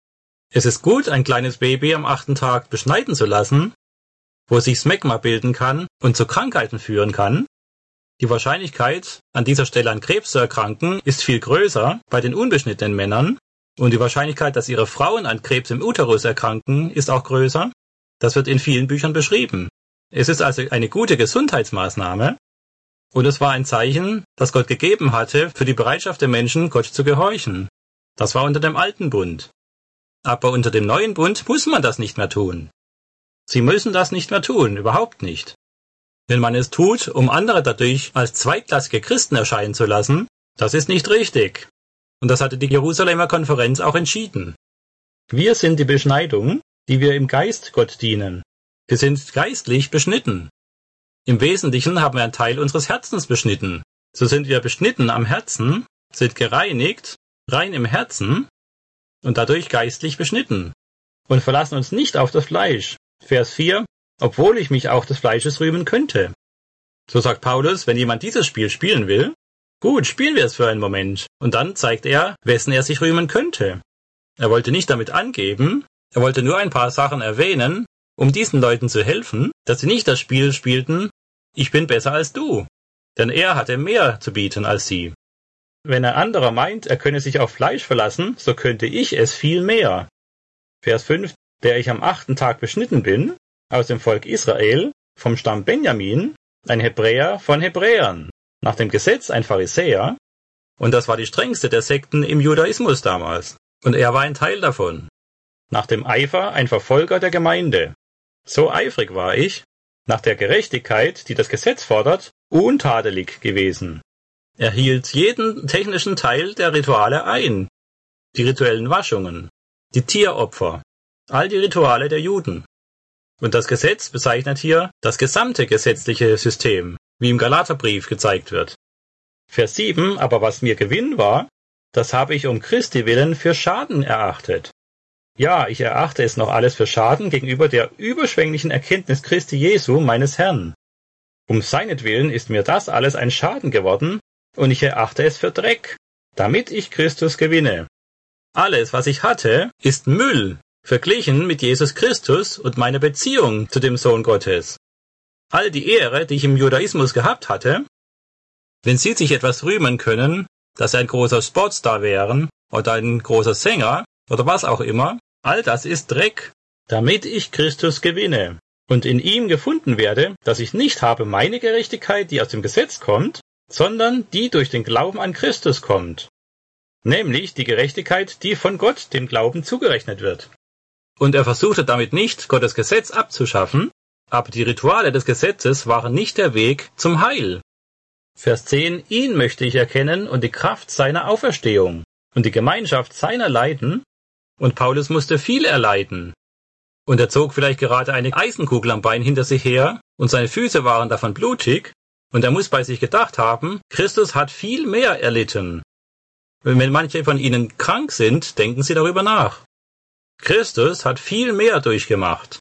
Es ist gut, ein kleines Baby am achten Tag beschneiden zu lassen, wo sich Smegma bilden kann und zu Krankheiten führen kann. Die Wahrscheinlichkeit, an dieser Stelle an Krebs zu erkranken, ist viel größer bei den unbeschnittenen Männern und die Wahrscheinlichkeit, dass ihre Frauen an Krebs im Uterus erkranken, ist auch größer. Das wird in vielen Büchern beschrieben. Es ist also eine gute Gesundheitsmaßnahme und es war ein Zeichen, das Gott gegeben hatte für die Bereitschaft der Menschen, Gott zu gehorchen. Das war unter dem alten Bund. Aber unter dem neuen Bund muss man das nicht mehr tun. Sie müssen das nicht mehr tun, überhaupt nicht. Wenn man es tut, um andere dadurch als zweitklassige Christen erscheinen zu lassen, das ist nicht richtig. Und das hatte die Jerusalemer Konferenz auch entschieden. Wir sind die Beschneidung, die wir im Geist Gott dienen. Wir sind geistlich beschnitten. Im Wesentlichen haben wir einen Teil unseres Herzens beschnitten. So sind wir beschnitten am Herzen, sind gereinigt, rein im Herzen und dadurch geistlich beschnitten. Und verlassen uns nicht auf das Fleisch. Vers vier, obwohl ich mich auch des Fleisches rühmen könnte. So sagt Paulus, wenn jemand dieses Spiel spielen will, gut, spielen wir es für einen Moment. Und dann zeigt er, wessen er sich rühmen könnte. Er wollte nicht damit angeben, er wollte nur ein paar Sachen erwähnen, um diesen Leuten zu helfen, dass sie nicht das Spiel spielten, ich bin besser als du. Denn er hatte mehr zu bieten als sie. Wenn ein anderer meint, er könne sich auf Fleisch verlassen, so könnte ich es viel mehr. Vers fünf, der ich am achten Tag beschnitten bin, aus dem Volk Israel, vom Stamm Benjamin, ein Hebräer von Hebräern, nach dem Gesetz ein Pharisäer, und das war die strengste der Sekten im Judaismus damals, und er war ein Teil davon. Nach dem Eifer ein Verfolger der Gemeinde. So eifrig war ich, nach der Gerechtigkeit, die das Gesetz fordert, untadelig gewesen. Er hielt jeden technischen Teil der Rituale ein, die rituellen Waschungen, die Tieropfer, all die Rituale der Juden. Und das Gesetz bezeichnet hier das gesamte gesetzliche System, wie im Galaterbrief gezeigt wird. Vers sieben, aber was mir Gewinn war, das habe ich um Christi willen für Schaden erachtet. Ja, ich erachte es noch alles für Schaden gegenüber der überschwänglichen Erkenntnis Christi Jesu, meines Herrn. Um seinetwillen ist mir das alles ein Schaden geworden, und ich erachte es für Dreck, damit ich Christus gewinne. Alles, was ich hatte, ist Müll, verglichen mit Jesus Christus und meiner Beziehung zu dem Sohn Gottes. All die Ehre, die ich im Judaismus gehabt hatte, wenn Sie sich etwas rühmen können, dass Sie ein großer Sportstar wären oder ein großer Sänger oder was auch immer, all das ist Dreck, damit ich Christus gewinne und in ihm gefunden werde, dass ich nicht habe meine Gerechtigkeit, die aus dem Gesetz kommt, sondern die durch den Glauben an Christus kommt, nämlich die Gerechtigkeit, die von Gott dem Glauben zugerechnet wird. Und er versuchte damit nicht, Gottes Gesetz abzuschaffen, aber die Rituale des Gesetzes waren nicht der Weg zum Heil. Vers zehn, ihn möchte ich erkennen und die Kraft seiner Auferstehung und die Gemeinschaft seiner Leiden, und Paulus musste viel erleiden. Und er zog vielleicht gerade eine Eisenkugel am Bein hinter sich her, und seine Füße waren davon blutig, und er muss bei sich gedacht haben, Christus hat viel mehr erlitten. Und wenn manche von Ihnen krank sind, denken Sie darüber nach. Christus hat viel mehr durchgemacht.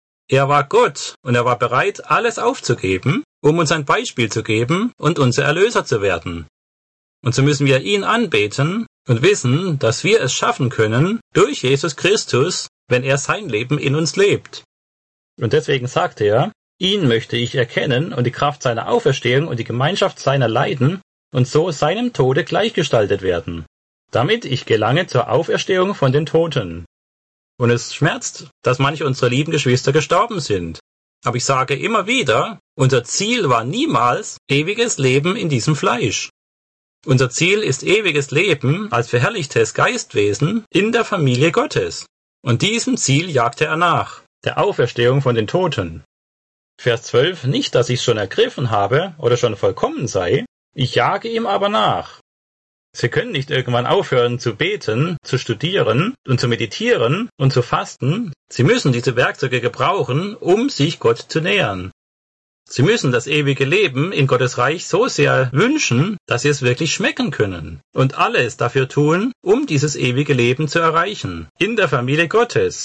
Er war Gott und er war bereit, alles aufzugeben, um uns ein Beispiel zu geben und unser Erlöser zu werden. Und so müssen wir ihn anbeten und wissen, dass wir es schaffen können durch Jesus Christus, wenn er sein Leben in uns lebt. Und deswegen sagt er, ihn möchte ich erkennen und die Kraft seiner Auferstehung und die Gemeinschaft seiner Leiden und so seinem Tode gleichgestaltet werden, damit ich gelange zur Auferstehung von den Toten. Und es schmerzt, dass manche unserer lieben Geschwister gestorben sind. Aber ich sage immer wieder, unser Ziel war niemals ewiges Leben in diesem Fleisch. Unser Ziel ist ewiges Leben als verherrlichtes Geistwesen in der Familie Gottes. Und diesem Ziel jagte er nach, der Auferstehung von den Toten. Vers zwölf, nicht, dass ich es schon ergriffen habe oder schon vollkommen sei, ich jage ihm aber nach. Sie können nicht irgendwann aufhören zu beten, zu studieren und zu meditieren und zu fasten. Sie müssen diese Werkzeuge gebrauchen, um sich Gott zu nähern. Sie müssen das ewige Leben in Gottes Reich so sehr wünschen, dass Sie es wirklich schmecken können und alles dafür tun, um dieses ewige Leben zu erreichen, in der Familie Gottes.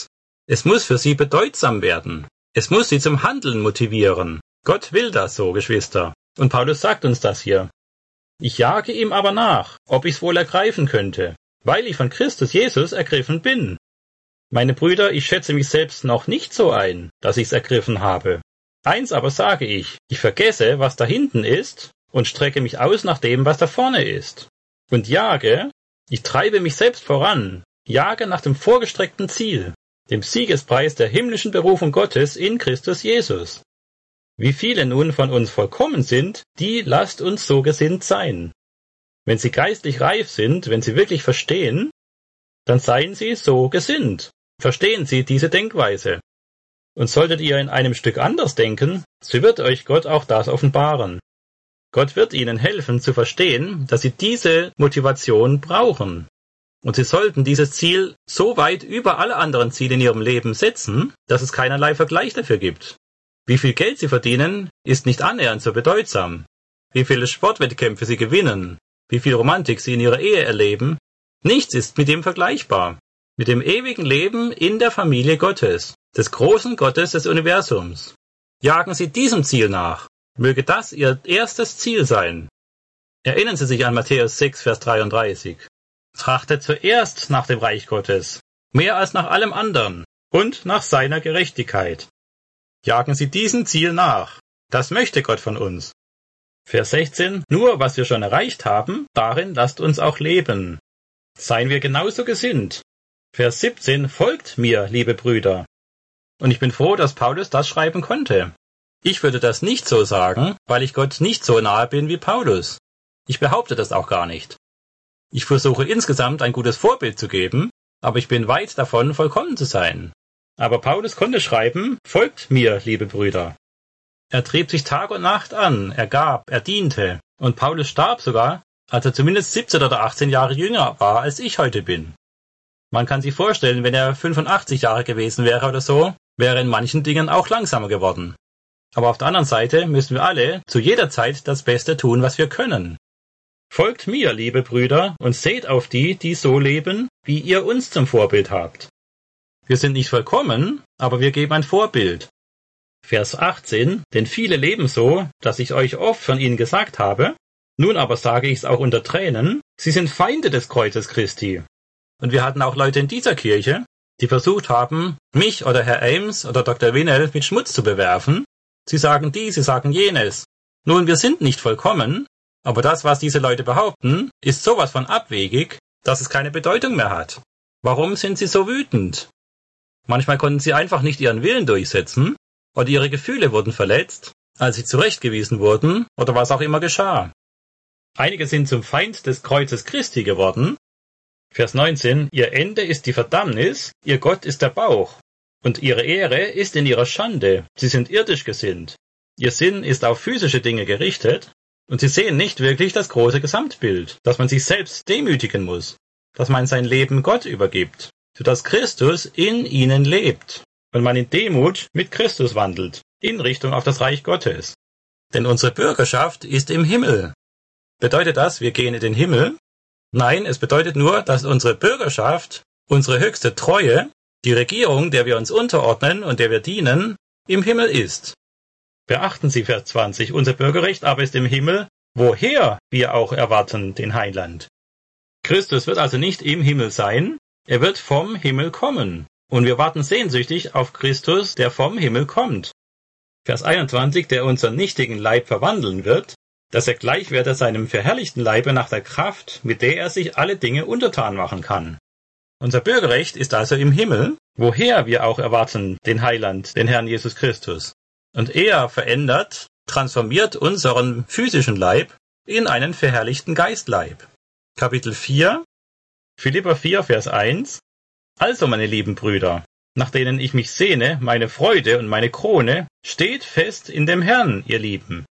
Es muss für sie bedeutsam werden. Es muss sie zum Handeln motivieren. Gott will das so, Geschwister. Und Paulus sagt uns das hier. Ich jage ihm aber nach, ob ich's wohl ergreifen könnte, weil ich von Christus Jesus ergriffen bin. Meine Brüder, ich schätze mich selbst noch nicht so ein, dass ich's ergriffen habe. Eins aber sage ich, ich vergesse, was da hinten ist, und strecke mich aus nach dem, was da vorne ist. Und jage, ich treibe mich selbst voran, jage nach dem vorgestreckten Ziel, dem Siegespreis der himmlischen Berufung Gottes in Christus Jesus. Wie viele nun von uns vollkommen sind, die lasst uns so gesinnt sein. Wenn sie geistlich reif sind, wenn sie wirklich verstehen, dann seien sie so gesinnt. Verstehen sie diese Denkweise. Und solltet ihr in einem Stück anders denken, so wird euch Gott auch das offenbaren. Gott wird ihnen helfen zu verstehen, dass sie diese Motivation brauchen. Und sie sollten dieses Ziel so weit über alle anderen Ziele in ihrem Leben setzen, dass es keinerlei Vergleich dafür gibt. Wie viel Geld sie verdienen, ist nicht annähernd so bedeutsam. Wie viele Sportwettkämpfe sie gewinnen, wie viel Romantik sie in ihrer Ehe erleben, nichts ist mit dem vergleichbar. Mit dem ewigen Leben in der Familie Gottes, des großen Gottes des Universums. Jagen Sie diesem Ziel nach. Möge das Ihr erstes Ziel sein. Erinnern Sie sich an Matthäus sechs, Vers dreiunddreißig. Trachtet zuerst nach dem Reich Gottes, mehr als nach allem anderen, und nach seiner Gerechtigkeit. Jagen Sie diesem Ziel nach. Das möchte Gott von uns. Vers sechzehn. Nur was wir schon erreicht haben, darin lasst uns auch leben. Seien wir genauso gesinnt. Vers siebzehn. Folgt mir, liebe Brüder. Und ich bin froh, dass Paulus das schreiben konnte. Ich würde das nicht so sagen, weil ich Gott nicht so nahe bin wie Paulus. Ich behaupte das auch gar nicht. Ich versuche insgesamt ein gutes Vorbild zu geben, aber ich bin weit davon, vollkommen zu sein. Aber Paulus konnte schreiben, folgt mir, liebe Brüder. Er trieb sich Tag und Nacht an, er gab, er diente. Und Paulus starb sogar, als er zumindest siebzehn oder achtzehn Jahre jünger war, als ich heute bin. Man kann sich vorstellen, wenn er fünfundachtzig Jahre gewesen wäre oder so, wäre er in manchen Dingen auch langsamer geworden. Aber auf der anderen Seite müssen wir alle zu jeder Zeit das Beste tun, was wir können. Folgt mir, liebe Brüder, und seht auf die, die so leben, wie ihr uns zum Vorbild habt. Wir sind nicht vollkommen, aber wir geben ein Vorbild. Vers achtzehn, denn viele leben so, dass ich euch oft von ihnen gesagt habe, nun aber sage ich es auch unter Tränen, sie sind Feinde des Kreuzes Christi. Und wir hatten auch Leute in dieser Kirche, die versucht haben, mich oder Herr Ames oder Doktor Winnell mit Schmutz zu bewerfen. Sie sagen dies, sie sagen jenes. Nun, wir sind nicht vollkommen, aber das, was diese Leute behaupten, ist sowas von abwegig, dass es keine Bedeutung mehr hat. Warum sind sie so wütend? Manchmal konnten sie einfach nicht ihren Willen durchsetzen, oder ihre Gefühle wurden verletzt, als sie zurechtgewiesen wurden, oder was auch immer geschah. Einige sind zum Feind des Kreuzes Christi geworden. Vers neunzehn, ihr Ende ist die Verdammnis, ihr Gott ist der Bauch, und ihre Ehre ist in ihrer Schande, sie sind irdisch gesinnt. Ihr Sinn ist auf physische Dinge gerichtet, und sie sehen nicht wirklich das große Gesamtbild, dass man sich selbst demütigen muss, dass man sein Leben Gott übergibt, sodass Christus in ihnen lebt und man in Demut mit Christus wandelt, in Richtung auf das Reich Gottes. Denn unsere Bürgerschaft ist im Himmel. Bedeutet das, wir gehen in den Himmel? Nein, es bedeutet nur, dass unsere Bürgerschaft, unsere höchste Treue, die Regierung, der wir uns unterordnen und der wir dienen, im Himmel ist. Beachten Sie Vers zwanzig, unser Bürgerrecht aber ist im Himmel, woher wir auch erwarten den Heiland. Christus wird also nicht im Himmel sein, er wird vom Himmel kommen. Und wir warten sehnsüchtig auf Christus, der vom Himmel kommt. Vers einundzwanzig, der unseren nichtigen Leib verwandeln wird, dass er gleich werde seinem verherrlichten Leibe nach der Kraft, mit der er sich alle Dinge untertan machen kann. Unser Bürgerrecht ist also im Himmel, woher wir auch erwarten den Heiland, den Herrn Jesus Christus. Und er verändert, transformiert unseren physischen Leib in einen verherrlichten Geistleib. Kapitel vier, Philipper vier, Vers eins. Also, meine lieben Brüder, nach denen ich mich sehne, meine Freude und meine Krone, steht fest in dem Herrn, ihr Lieben.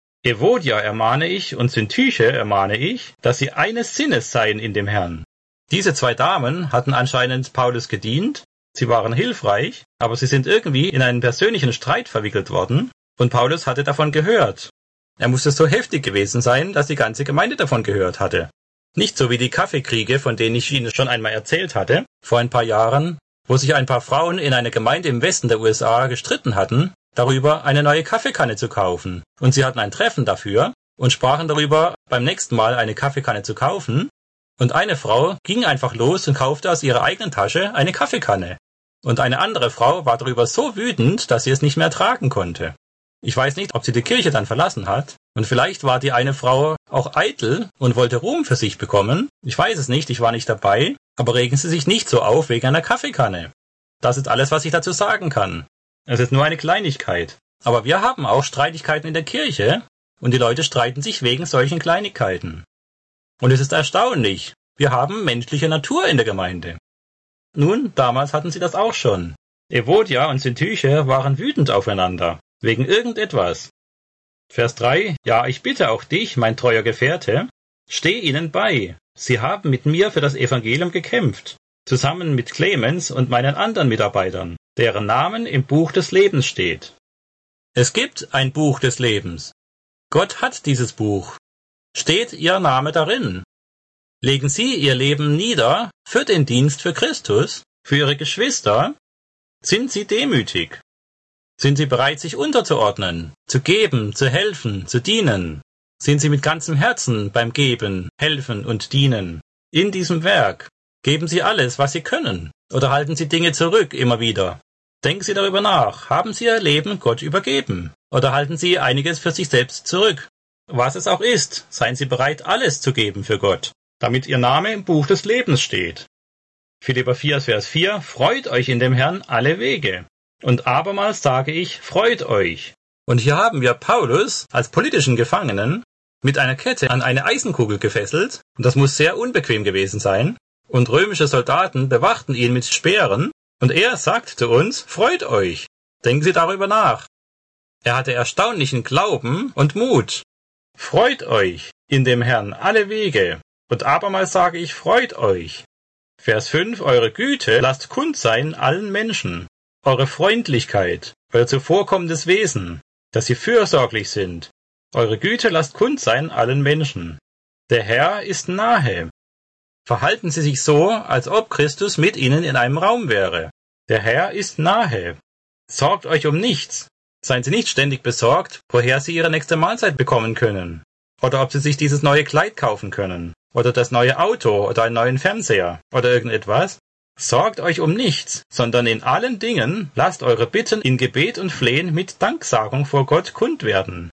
Evodia ermahne ich und Syntyche ermahne ich, dass sie eines Sinnes seien in dem Herrn. Diese zwei Damen hatten anscheinend Paulus gedient, sie waren hilfreich, aber sie sind irgendwie in einen persönlichen Streit verwickelt worden, und Paulus hatte davon gehört. Er musste so heftig gewesen sein, dass die ganze Gemeinde davon gehört hatte. Nicht so wie die Kaffeekriege, von denen ich Ihnen schon einmal erzählt hatte, vor ein paar Jahren, wo sich ein paar Frauen in einer Gemeinde im Westen der U S A gestritten hatten, darüber eine neue Kaffeekanne zu kaufen. Und sie hatten ein Treffen dafür und sprachen darüber, beim nächsten Mal eine Kaffeekanne zu kaufen. Und eine Frau ging einfach los und kaufte aus ihrer eigenen Tasche eine Kaffeekanne. Und eine andere Frau war darüber so wütend, dass sie es nicht mehr tragen konnte. Ich weiß nicht, ob sie die Kirche dann verlassen hat. Und vielleicht war die eine Frau auch eitel und wollte Ruhm für sich bekommen. Ich weiß es nicht, ich war nicht dabei. Aber regen Sie sich nicht so auf wegen einer Kaffeekanne. Das ist alles, was ich dazu sagen kann. Es ist nur eine Kleinigkeit. Aber wir haben auch Streitigkeiten in der Kirche und die Leute streiten sich wegen solchen Kleinigkeiten. Und es ist erstaunlich. Wir haben menschliche Natur in der Gemeinde. Nun, damals hatten sie das auch schon. Evodia und Syntyche waren wütend aufeinander, wegen irgendetwas. Vers drei. Ja, ich bitte auch dich, mein treuer Gefährte, steh ihnen bei. Sie haben mit mir für das Evangelium gekämpft, zusammen mit Clemens und meinen anderen Mitarbeitern, deren Namen im Buch des Lebens steht. Es gibt ein Buch des Lebens. Gott hat dieses Buch. Steht Ihr Name darin? Legen Sie Ihr Leben nieder für den Dienst für Christus, für Ihre Geschwister? Sind Sie demütig? Sind Sie bereit, sich unterzuordnen, zu geben, zu helfen, zu dienen? Sind Sie mit ganzem Herzen beim Geben, Helfen und Dienen? In diesem Werk geben Sie alles, was Sie können, oder halten Sie Dinge zurück immer wieder? Denken Sie darüber nach. Haben Sie Ihr Leben Gott übergeben? Oder halten Sie einiges für sich selbst zurück? Was es auch ist, seien Sie bereit, alles zu geben für Gott, damit Ihr Name im Buch des Lebens steht. Philipper vier, Vers vier. Freut euch in dem Herrn alle Wege. Und abermals sage ich, freut euch. Und hier haben wir Paulus als politischen Gefangenen mit einer Kette an eine Eisenkugel gefesselt, und das muss sehr unbequem gewesen sein, und römische Soldaten bewachten ihn mit Speeren, und er sagt zu uns, freut euch. Denken Sie darüber nach. Er hatte erstaunlichen Glauben und Mut. Freut euch in dem Herrn alle Wege. Und abermals sage ich, freut euch. Vers fünf. Eure Güte lasst kund sein allen Menschen. Eure Freundlichkeit, euer zuvorkommendes Wesen, dass sie fürsorglich sind. Eure Güte lasst kund sein allen Menschen. Der Herr ist nahe. Verhalten Sie sich so, als ob Christus mit Ihnen in einem Raum wäre. Der Herr ist nahe. Sorgt euch um nichts. Seien Sie nicht ständig besorgt, woher Sie Ihre nächste Mahlzeit bekommen können. Oder ob Sie sich dieses neue Kleid kaufen können. Oder das neue Auto oder einen neuen Fernseher. Oder irgendetwas. Sorgt euch um nichts, sondern in allen Dingen lasst eure Bitten in Gebet und Flehen mit Danksagung vor Gott kund werden.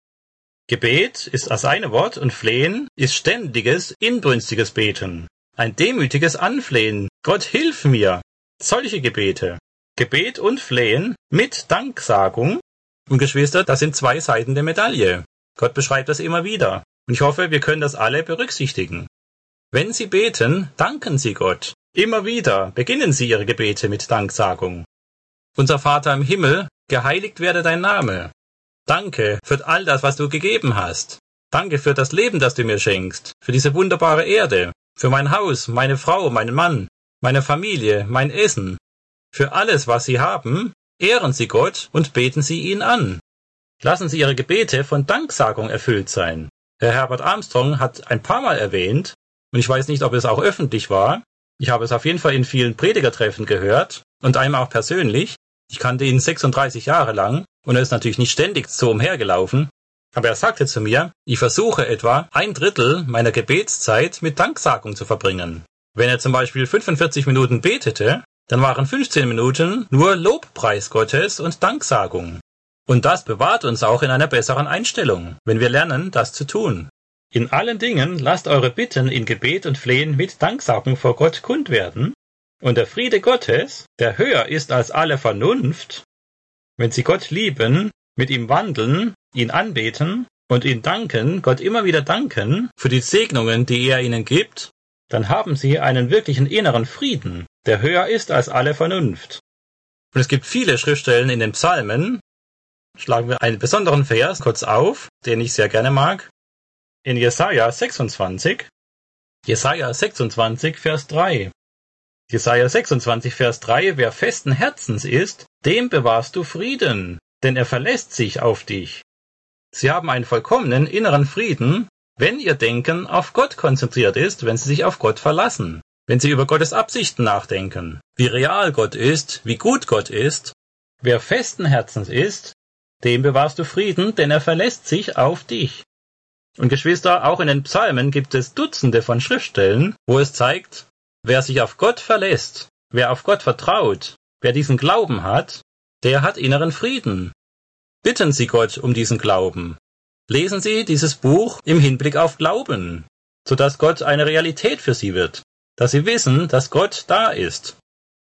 Gebet ist das eine Wort und Flehen ist ständiges, inbrünstiges Beten. Ein demütiges Anflehen. Gott, hilf mir. Solche Gebete. Gebet und Flehen mit Danksagung. Und Geschwister, das sind zwei Seiten der Medaille. Gott beschreibt das immer wieder. Und ich hoffe, wir können das alle berücksichtigen. Wenn Sie beten, danken Sie Gott. Immer wieder beginnen Sie Ihre Gebete mit Danksagung. Unser Vater im Himmel, geheiligt werde dein Name. Danke für all das, was du gegeben hast. Danke für das Leben, das du mir schenkst, für diese wunderbare Erde, für mein Haus, meine Frau, meinen Mann, meine Familie, mein Essen. Für alles, was Sie haben, ehren Sie Gott und beten Sie ihn an. Lassen Sie Ihre Gebete von Danksagung erfüllt sein. Herr Herbert Armstrong hat ein paar Mal erwähnt, und ich weiß nicht, ob es auch öffentlich war, ich habe es auf jeden Fall in vielen Predigertreffen gehört und einmal auch persönlich. Ich kannte ihn sechsunddreißig Jahre lang und er ist natürlich nicht ständig so umhergelaufen. Aber er sagte zu mir, ich versuche etwa ein Drittel meiner Gebetszeit mit Danksagung zu verbringen. Wenn er zum Beispiel fünfundvierzig Minuten betete, dann waren fünfzehn Minuten nur Lobpreis Gottes und Danksagung. Und das bewahrt uns auch in einer besseren Einstellung, wenn wir lernen, das zu tun. In allen Dingen lasst eure Bitten in Gebet und Flehen mit Danksagung vor Gott kund werden, und der Friede Gottes, der höher ist als alle Vernunft, wenn sie Gott lieben, mit ihm wandeln, ihn anbeten und ihn danken, Gott immer wieder danken für die Segnungen, die er ihnen gibt, dann haben sie einen wirklichen inneren Frieden, der höher ist als alle Vernunft. Und es gibt viele Schriftstellen in den Psalmen. Schlagen wir einen besonderen Vers kurz auf, den ich sehr gerne mag. In Jesaja sechsundzwanzig, Jesaja sechsundzwanzig, Vers drei. Jesaja sechsundzwanzig, Vers drei, wer festen Herzens ist, dem bewahrst du Frieden, denn er verlässt sich auf dich. Sie haben einen vollkommenen inneren Frieden, wenn ihr Denken auf Gott konzentriert ist, wenn sie sich auf Gott verlassen. wenn sie über Gottes Absichten nachdenken, wie real Gott ist, wie gut Gott ist. Wer festen Herzens ist, dem bewahrst du Frieden, denn er verlässt sich auf dich. Und Geschwister, auch in den Psalmen gibt es Dutzende von Schriftstellen, wo es zeigt, wer sich auf Gott verlässt, wer auf Gott vertraut, wer diesen Glauben hat, der hat inneren Frieden. Bitten Sie Gott um diesen Glauben. Lesen Sie dieses Buch im Hinblick auf Glauben, sodass Gott eine Realität für Sie wird, dass Sie wissen, dass Gott da ist.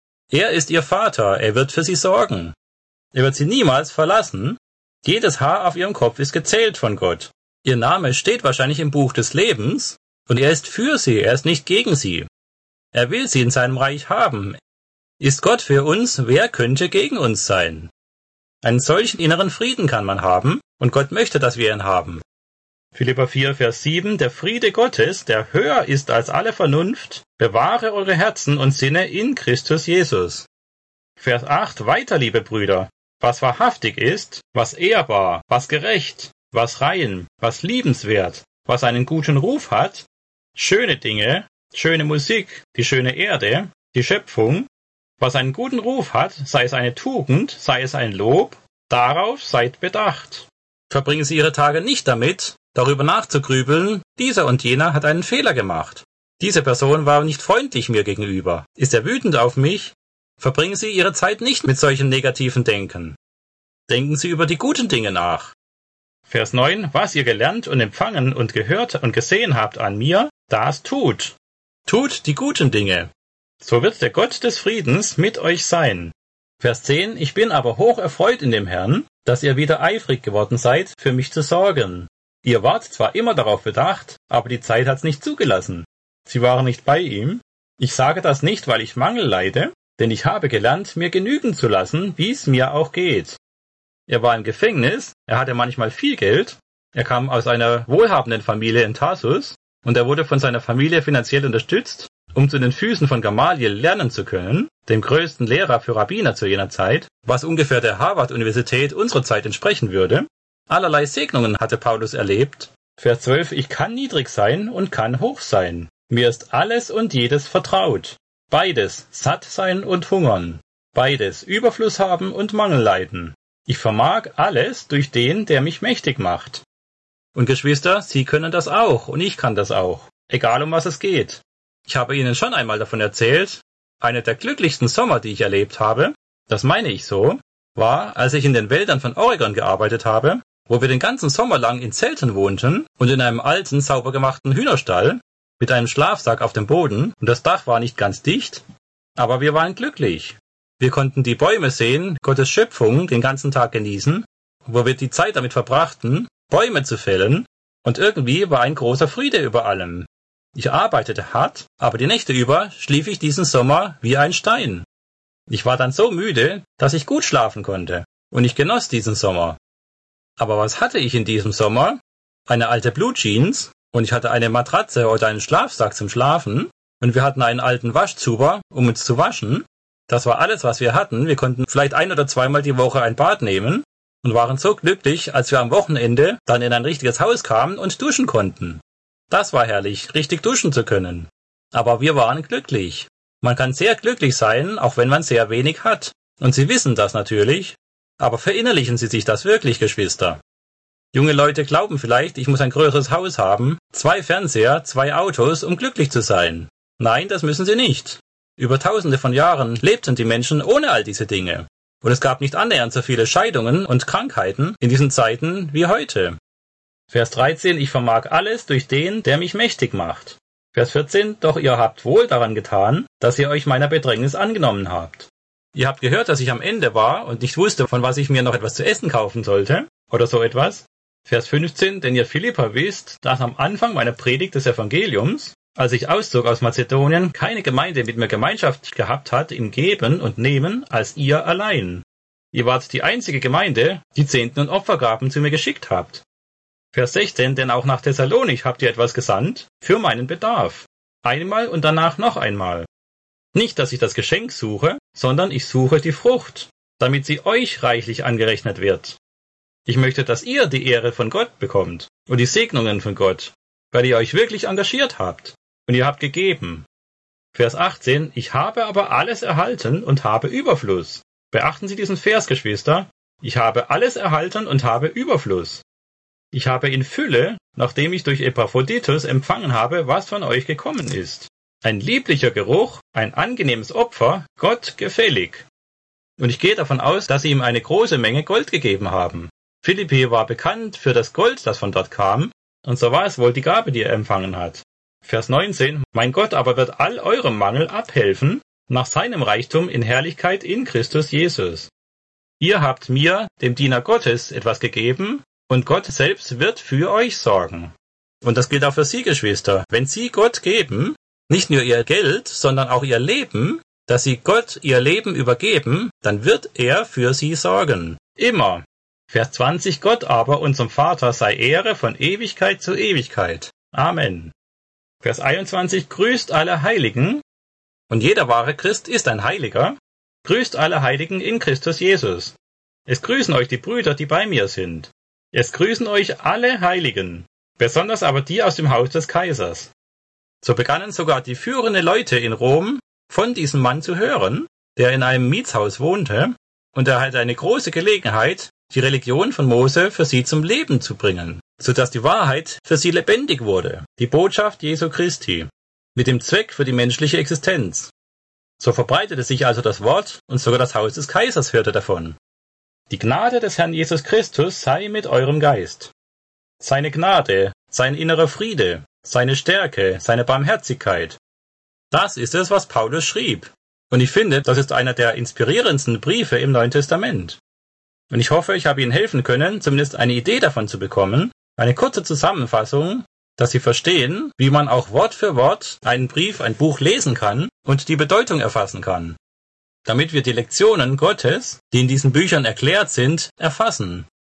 Er ist Ihr Vater, er wird für Sie sorgen. Er wird Sie niemals verlassen. Jedes Haar auf Ihrem Kopf ist gezählt von Gott. Ihr Name steht wahrscheinlich im Buch des Lebens und er ist für Sie, er ist nicht gegen Sie. Er will Sie in seinem Reich haben. Ist Gott für uns, wer könnte gegen uns sein? Einen solchen inneren Frieden kann man haben und Gott möchte, dass wir ihn haben. Philipper vier, Vers sieben, der Friede Gottes, der höher ist als alle Vernunft, bewahre eure Herzen und Sinne in Christus Jesus. Vers acht, weiter, liebe Brüder, was wahrhaftig ist, was ehrbar, was gerecht, was rein, was liebenswert, was einen guten Ruf hat, schöne Dinge, schöne Musik, die schöne Erde, die Schöpfung, was einen guten Ruf hat, sei es eine Tugend, sei es ein Lob, darauf seid bedacht. Verbringen Sie Ihre Tage nicht damit, darüber nachzugrübeln, dieser und jener hat einen Fehler gemacht. Diese Person war nicht freundlich mir gegenüber. Ist er wütend auf mich? Verbringen Sie Ihre Zeit nicht mit solchen negativen Denken. Denken Sie über die guten Dinge nach. Vers neun, was ihr gelernt und empfangen und gehört und gesehen habt an mir, das tut. Tut die guten Dinge. So wird der Gott des Friedens mit euch sein. Vers zehn, ich bin aber hoch erfreut in dem Herrn, dass ihr wieder eifrig geworden seid, für mich zu sorgen. Ihr wart zwar immer darauf bedacht, aber die Zeit hat's nicht zugelassen. Sie waren nicht bei ihm. Ich sage das nicht, weil ich Mangel leide, denn ich habe gelernt, mir genügen zu lassen, wie es mir auch geht. Er war im Gefängnis, er hatte manchmal viel Geld, er kam aus einer wohlhabenden Familie in Tarsus und er wurde von seiner Familie finanziell unterstützt, um zu den Füßen von Gamaliel lernen zu können, dem größten Lehrer für Rabbiner zu jener Zeit, was ungefähr der Harvard-Universität unserer Zeit entsprechen würde. Allerlei Segnungen hatte Paulus erlebt. Vers zwölf, ich kann niedrig sein und kann hoch sein. Mir ist alles und jedes vertraut. Beides, satt sein und hungern. Beides, Überfluss haben und Mangel leiden. Ich vermag alles durch den, der mich mächtig macht. Und Geschwister, Sie können das auch und ich kann das auch, egal um was es geht. Ich habe Ihnen schon einmal davon erzählt, einer der glücklichsten Sommer, die ich erlebt habe, das meine ich so, war, als ich in den Wäldern von Oregon gearbeitet habe, wo wir den ganzen Sommer lang in Zelten wohnten und in einem alten, sauber gemachten Hühnerstall mit einem Schlafsack auf dem Boden und das Dach war nicht ganz dicht, aber wir waren glücklich. Wir konnten die Bäume sehen, Gottes Schöpfung den ganzen Tag genießen, wo wir die Zeit damit verbrachten, Bäume zu fällen und irgendwie war ein großer Friede über allem. Ich arbeitete hart, aber die Nächte über schlief ich diesen Sommer wie ein Stein. Ich war dann so müde, dass ich gut schlafen konnte und ich genoss diesen Sommer. Aber was hatte ich in diesem Sommer? Eine alte Blue Jeans und ich hatte eine Matratze oder einen Schlafsack zum Schlafen und wir hatten einen alten Waschzuber, um uns zu waschen. Das war alles, was wir hatten. Wir konnten vielleicht ein- oder zweimal die Woche ein Bad nehmen und waren so glücklich, als wir am Wochenende dann in ein richtiges Haus kamen und duschen konnten. Das war herrlich, richtig duschen zu können. Aber wir waren glücklich. Man kann sehr glücklich sein, auch wenn man sehr wenig hat. Und Sie wissen das natürlich. Aber verinnerlichen Sie sich das wirklich, Geschwister. Junge Leute glauben vielleicht, ich muss ein größeres Haus haben, zwei Fernseher, zwei Autos, um glücklich zu sein. Nein, das müssen Sie nicht. Über tausende von Jahren lebten die Menschen ohne all diese Dinge. Und es gab nicht annähernd so viele Scheidungen und Krankheiten in diesen Zeiten wie heute. Vers dreizehn, ich vermag alles durch den, der mich mächtig macht. Vers vierzehn, doch ihr habt wohl daran getan, dass ihr euch meiner Bedrängnis angenommen habt. Ihr habt gehört, dass ich am Ende war und nicht wusste, von was ich mir noch etwas zu essen kaufen sollte, oder so etwas. Vers fünfzehn, denn ihr Philipper wisst, dass am Anfang meiner Predigt des Evangeliums, als ich auszog aus Mazedonien, keine Gemeinde mit mir Gemeinschaft gehabt hat im Geben und Nehmen als ihr allein. Ihr wart die einzige Gemeinde, die Zehnten und Opfergaben zu mir geschickt habt. Vers sechzehn, denn auch nach Thessalonich habt ihr etwas gesandt, für meinen Bedarf. Einmal und danach noch einmal. Nicht, dass ich das Geschenk suche, sondern ich suche die Frucht, damit sie euch reichlich angerechnet wird. Ich möchte, dass ihr die Ehre von Gott bekommt und die Segnungen von Gott, weil ihr euch wirklich engagiert habt und ihr habt gegeben. Vers achtzehn, ich habe aber alles erhalten und habe Überfluss. Beachten Sie diesen Vers, Geschwister. Ich habe alles erhalten und habe Überfluss. Ich habe in Fülle, nachdem ich durch Epaphroditus empfangen habe, was von euch gekommen ist. Ein lieblicher Geruch, ein angenehmes Opfer, Gott gefällig. Und ich gehe davon aus, dass sie ihm eine große Menge Gold gegeben haben. Philippi war bekannt für das Gold, das von dort kam, und so war es wohl die Gabe, die er empfangen hat. Vers neunzehn, mein Gott aber wird all eurem Mangel abhelfen, nach seinem Reichtum in Herrlichkeit in Christus Jesus. Ihr habt mir, dem Diener Gottes, etwas gegeben, und Gott selbst wird für euch sorgen. Und das gilt auch für Sie, Geschwister. Wenn Sie Gott geben, nicht nur Ihr Geld, sondern auch Ihr Leben, dass Sie Gott Ihr Leben übergeben, dann wird er für Sie sorgen. Immer. Vers zwanzig, Gott aber, unserem Vater, sei Ehre von Ewigkeit zu Ewigkeit. Amen. Vers einundzwanzig, grüßt alle Heiligen, und jeder wahre Christ ist ein Heiliger, grüßt alle Heiligen in Christus Jesus. Es grüßen euch die Brüder, die bei mir sind. Es grüßen euch alle Heiligen, besonders aber die aus dem Haus des Kaisers. So begannen sogar die führenden Leute in Rom von diesem Mann zu hören, der in einem Mietshaus wohnte, und er hatte eine große Gelegenheit, die Religion von Mose für sie zum Leben zu bringen, sodass die Wahrheit für sie lebendig wurde, die Botschaft Jesu Christi, mit dem Zweck für die menschliche Existenz. So verbreitete sich also das Wort, und sogar das Haus des Kaisers hörte davon. Die Gnade des Herrn Jesus Christus sei mit eurem Geist. Seine Gnade, sein innerer Friede, seine Stärke, seine Barmherzigkeit. Das ist es, was Paulus schrieb. Und ich finde, das ist einer der inspirierendsten Briefe im Neuen Testament. Und ich hoffe, ich habe Ihnen helfen können, zumindest eine Idee davon zu bekommen, eine kurze Zusammenfassung, dass Sie verstehen, wie man auch Wort für Wort einen Brief, ein Buch lesen kann und die Bedeutung erfassen kann, damit wir die Lektionen Gottes, die in diesen Büchern erklärt sind, erfassen.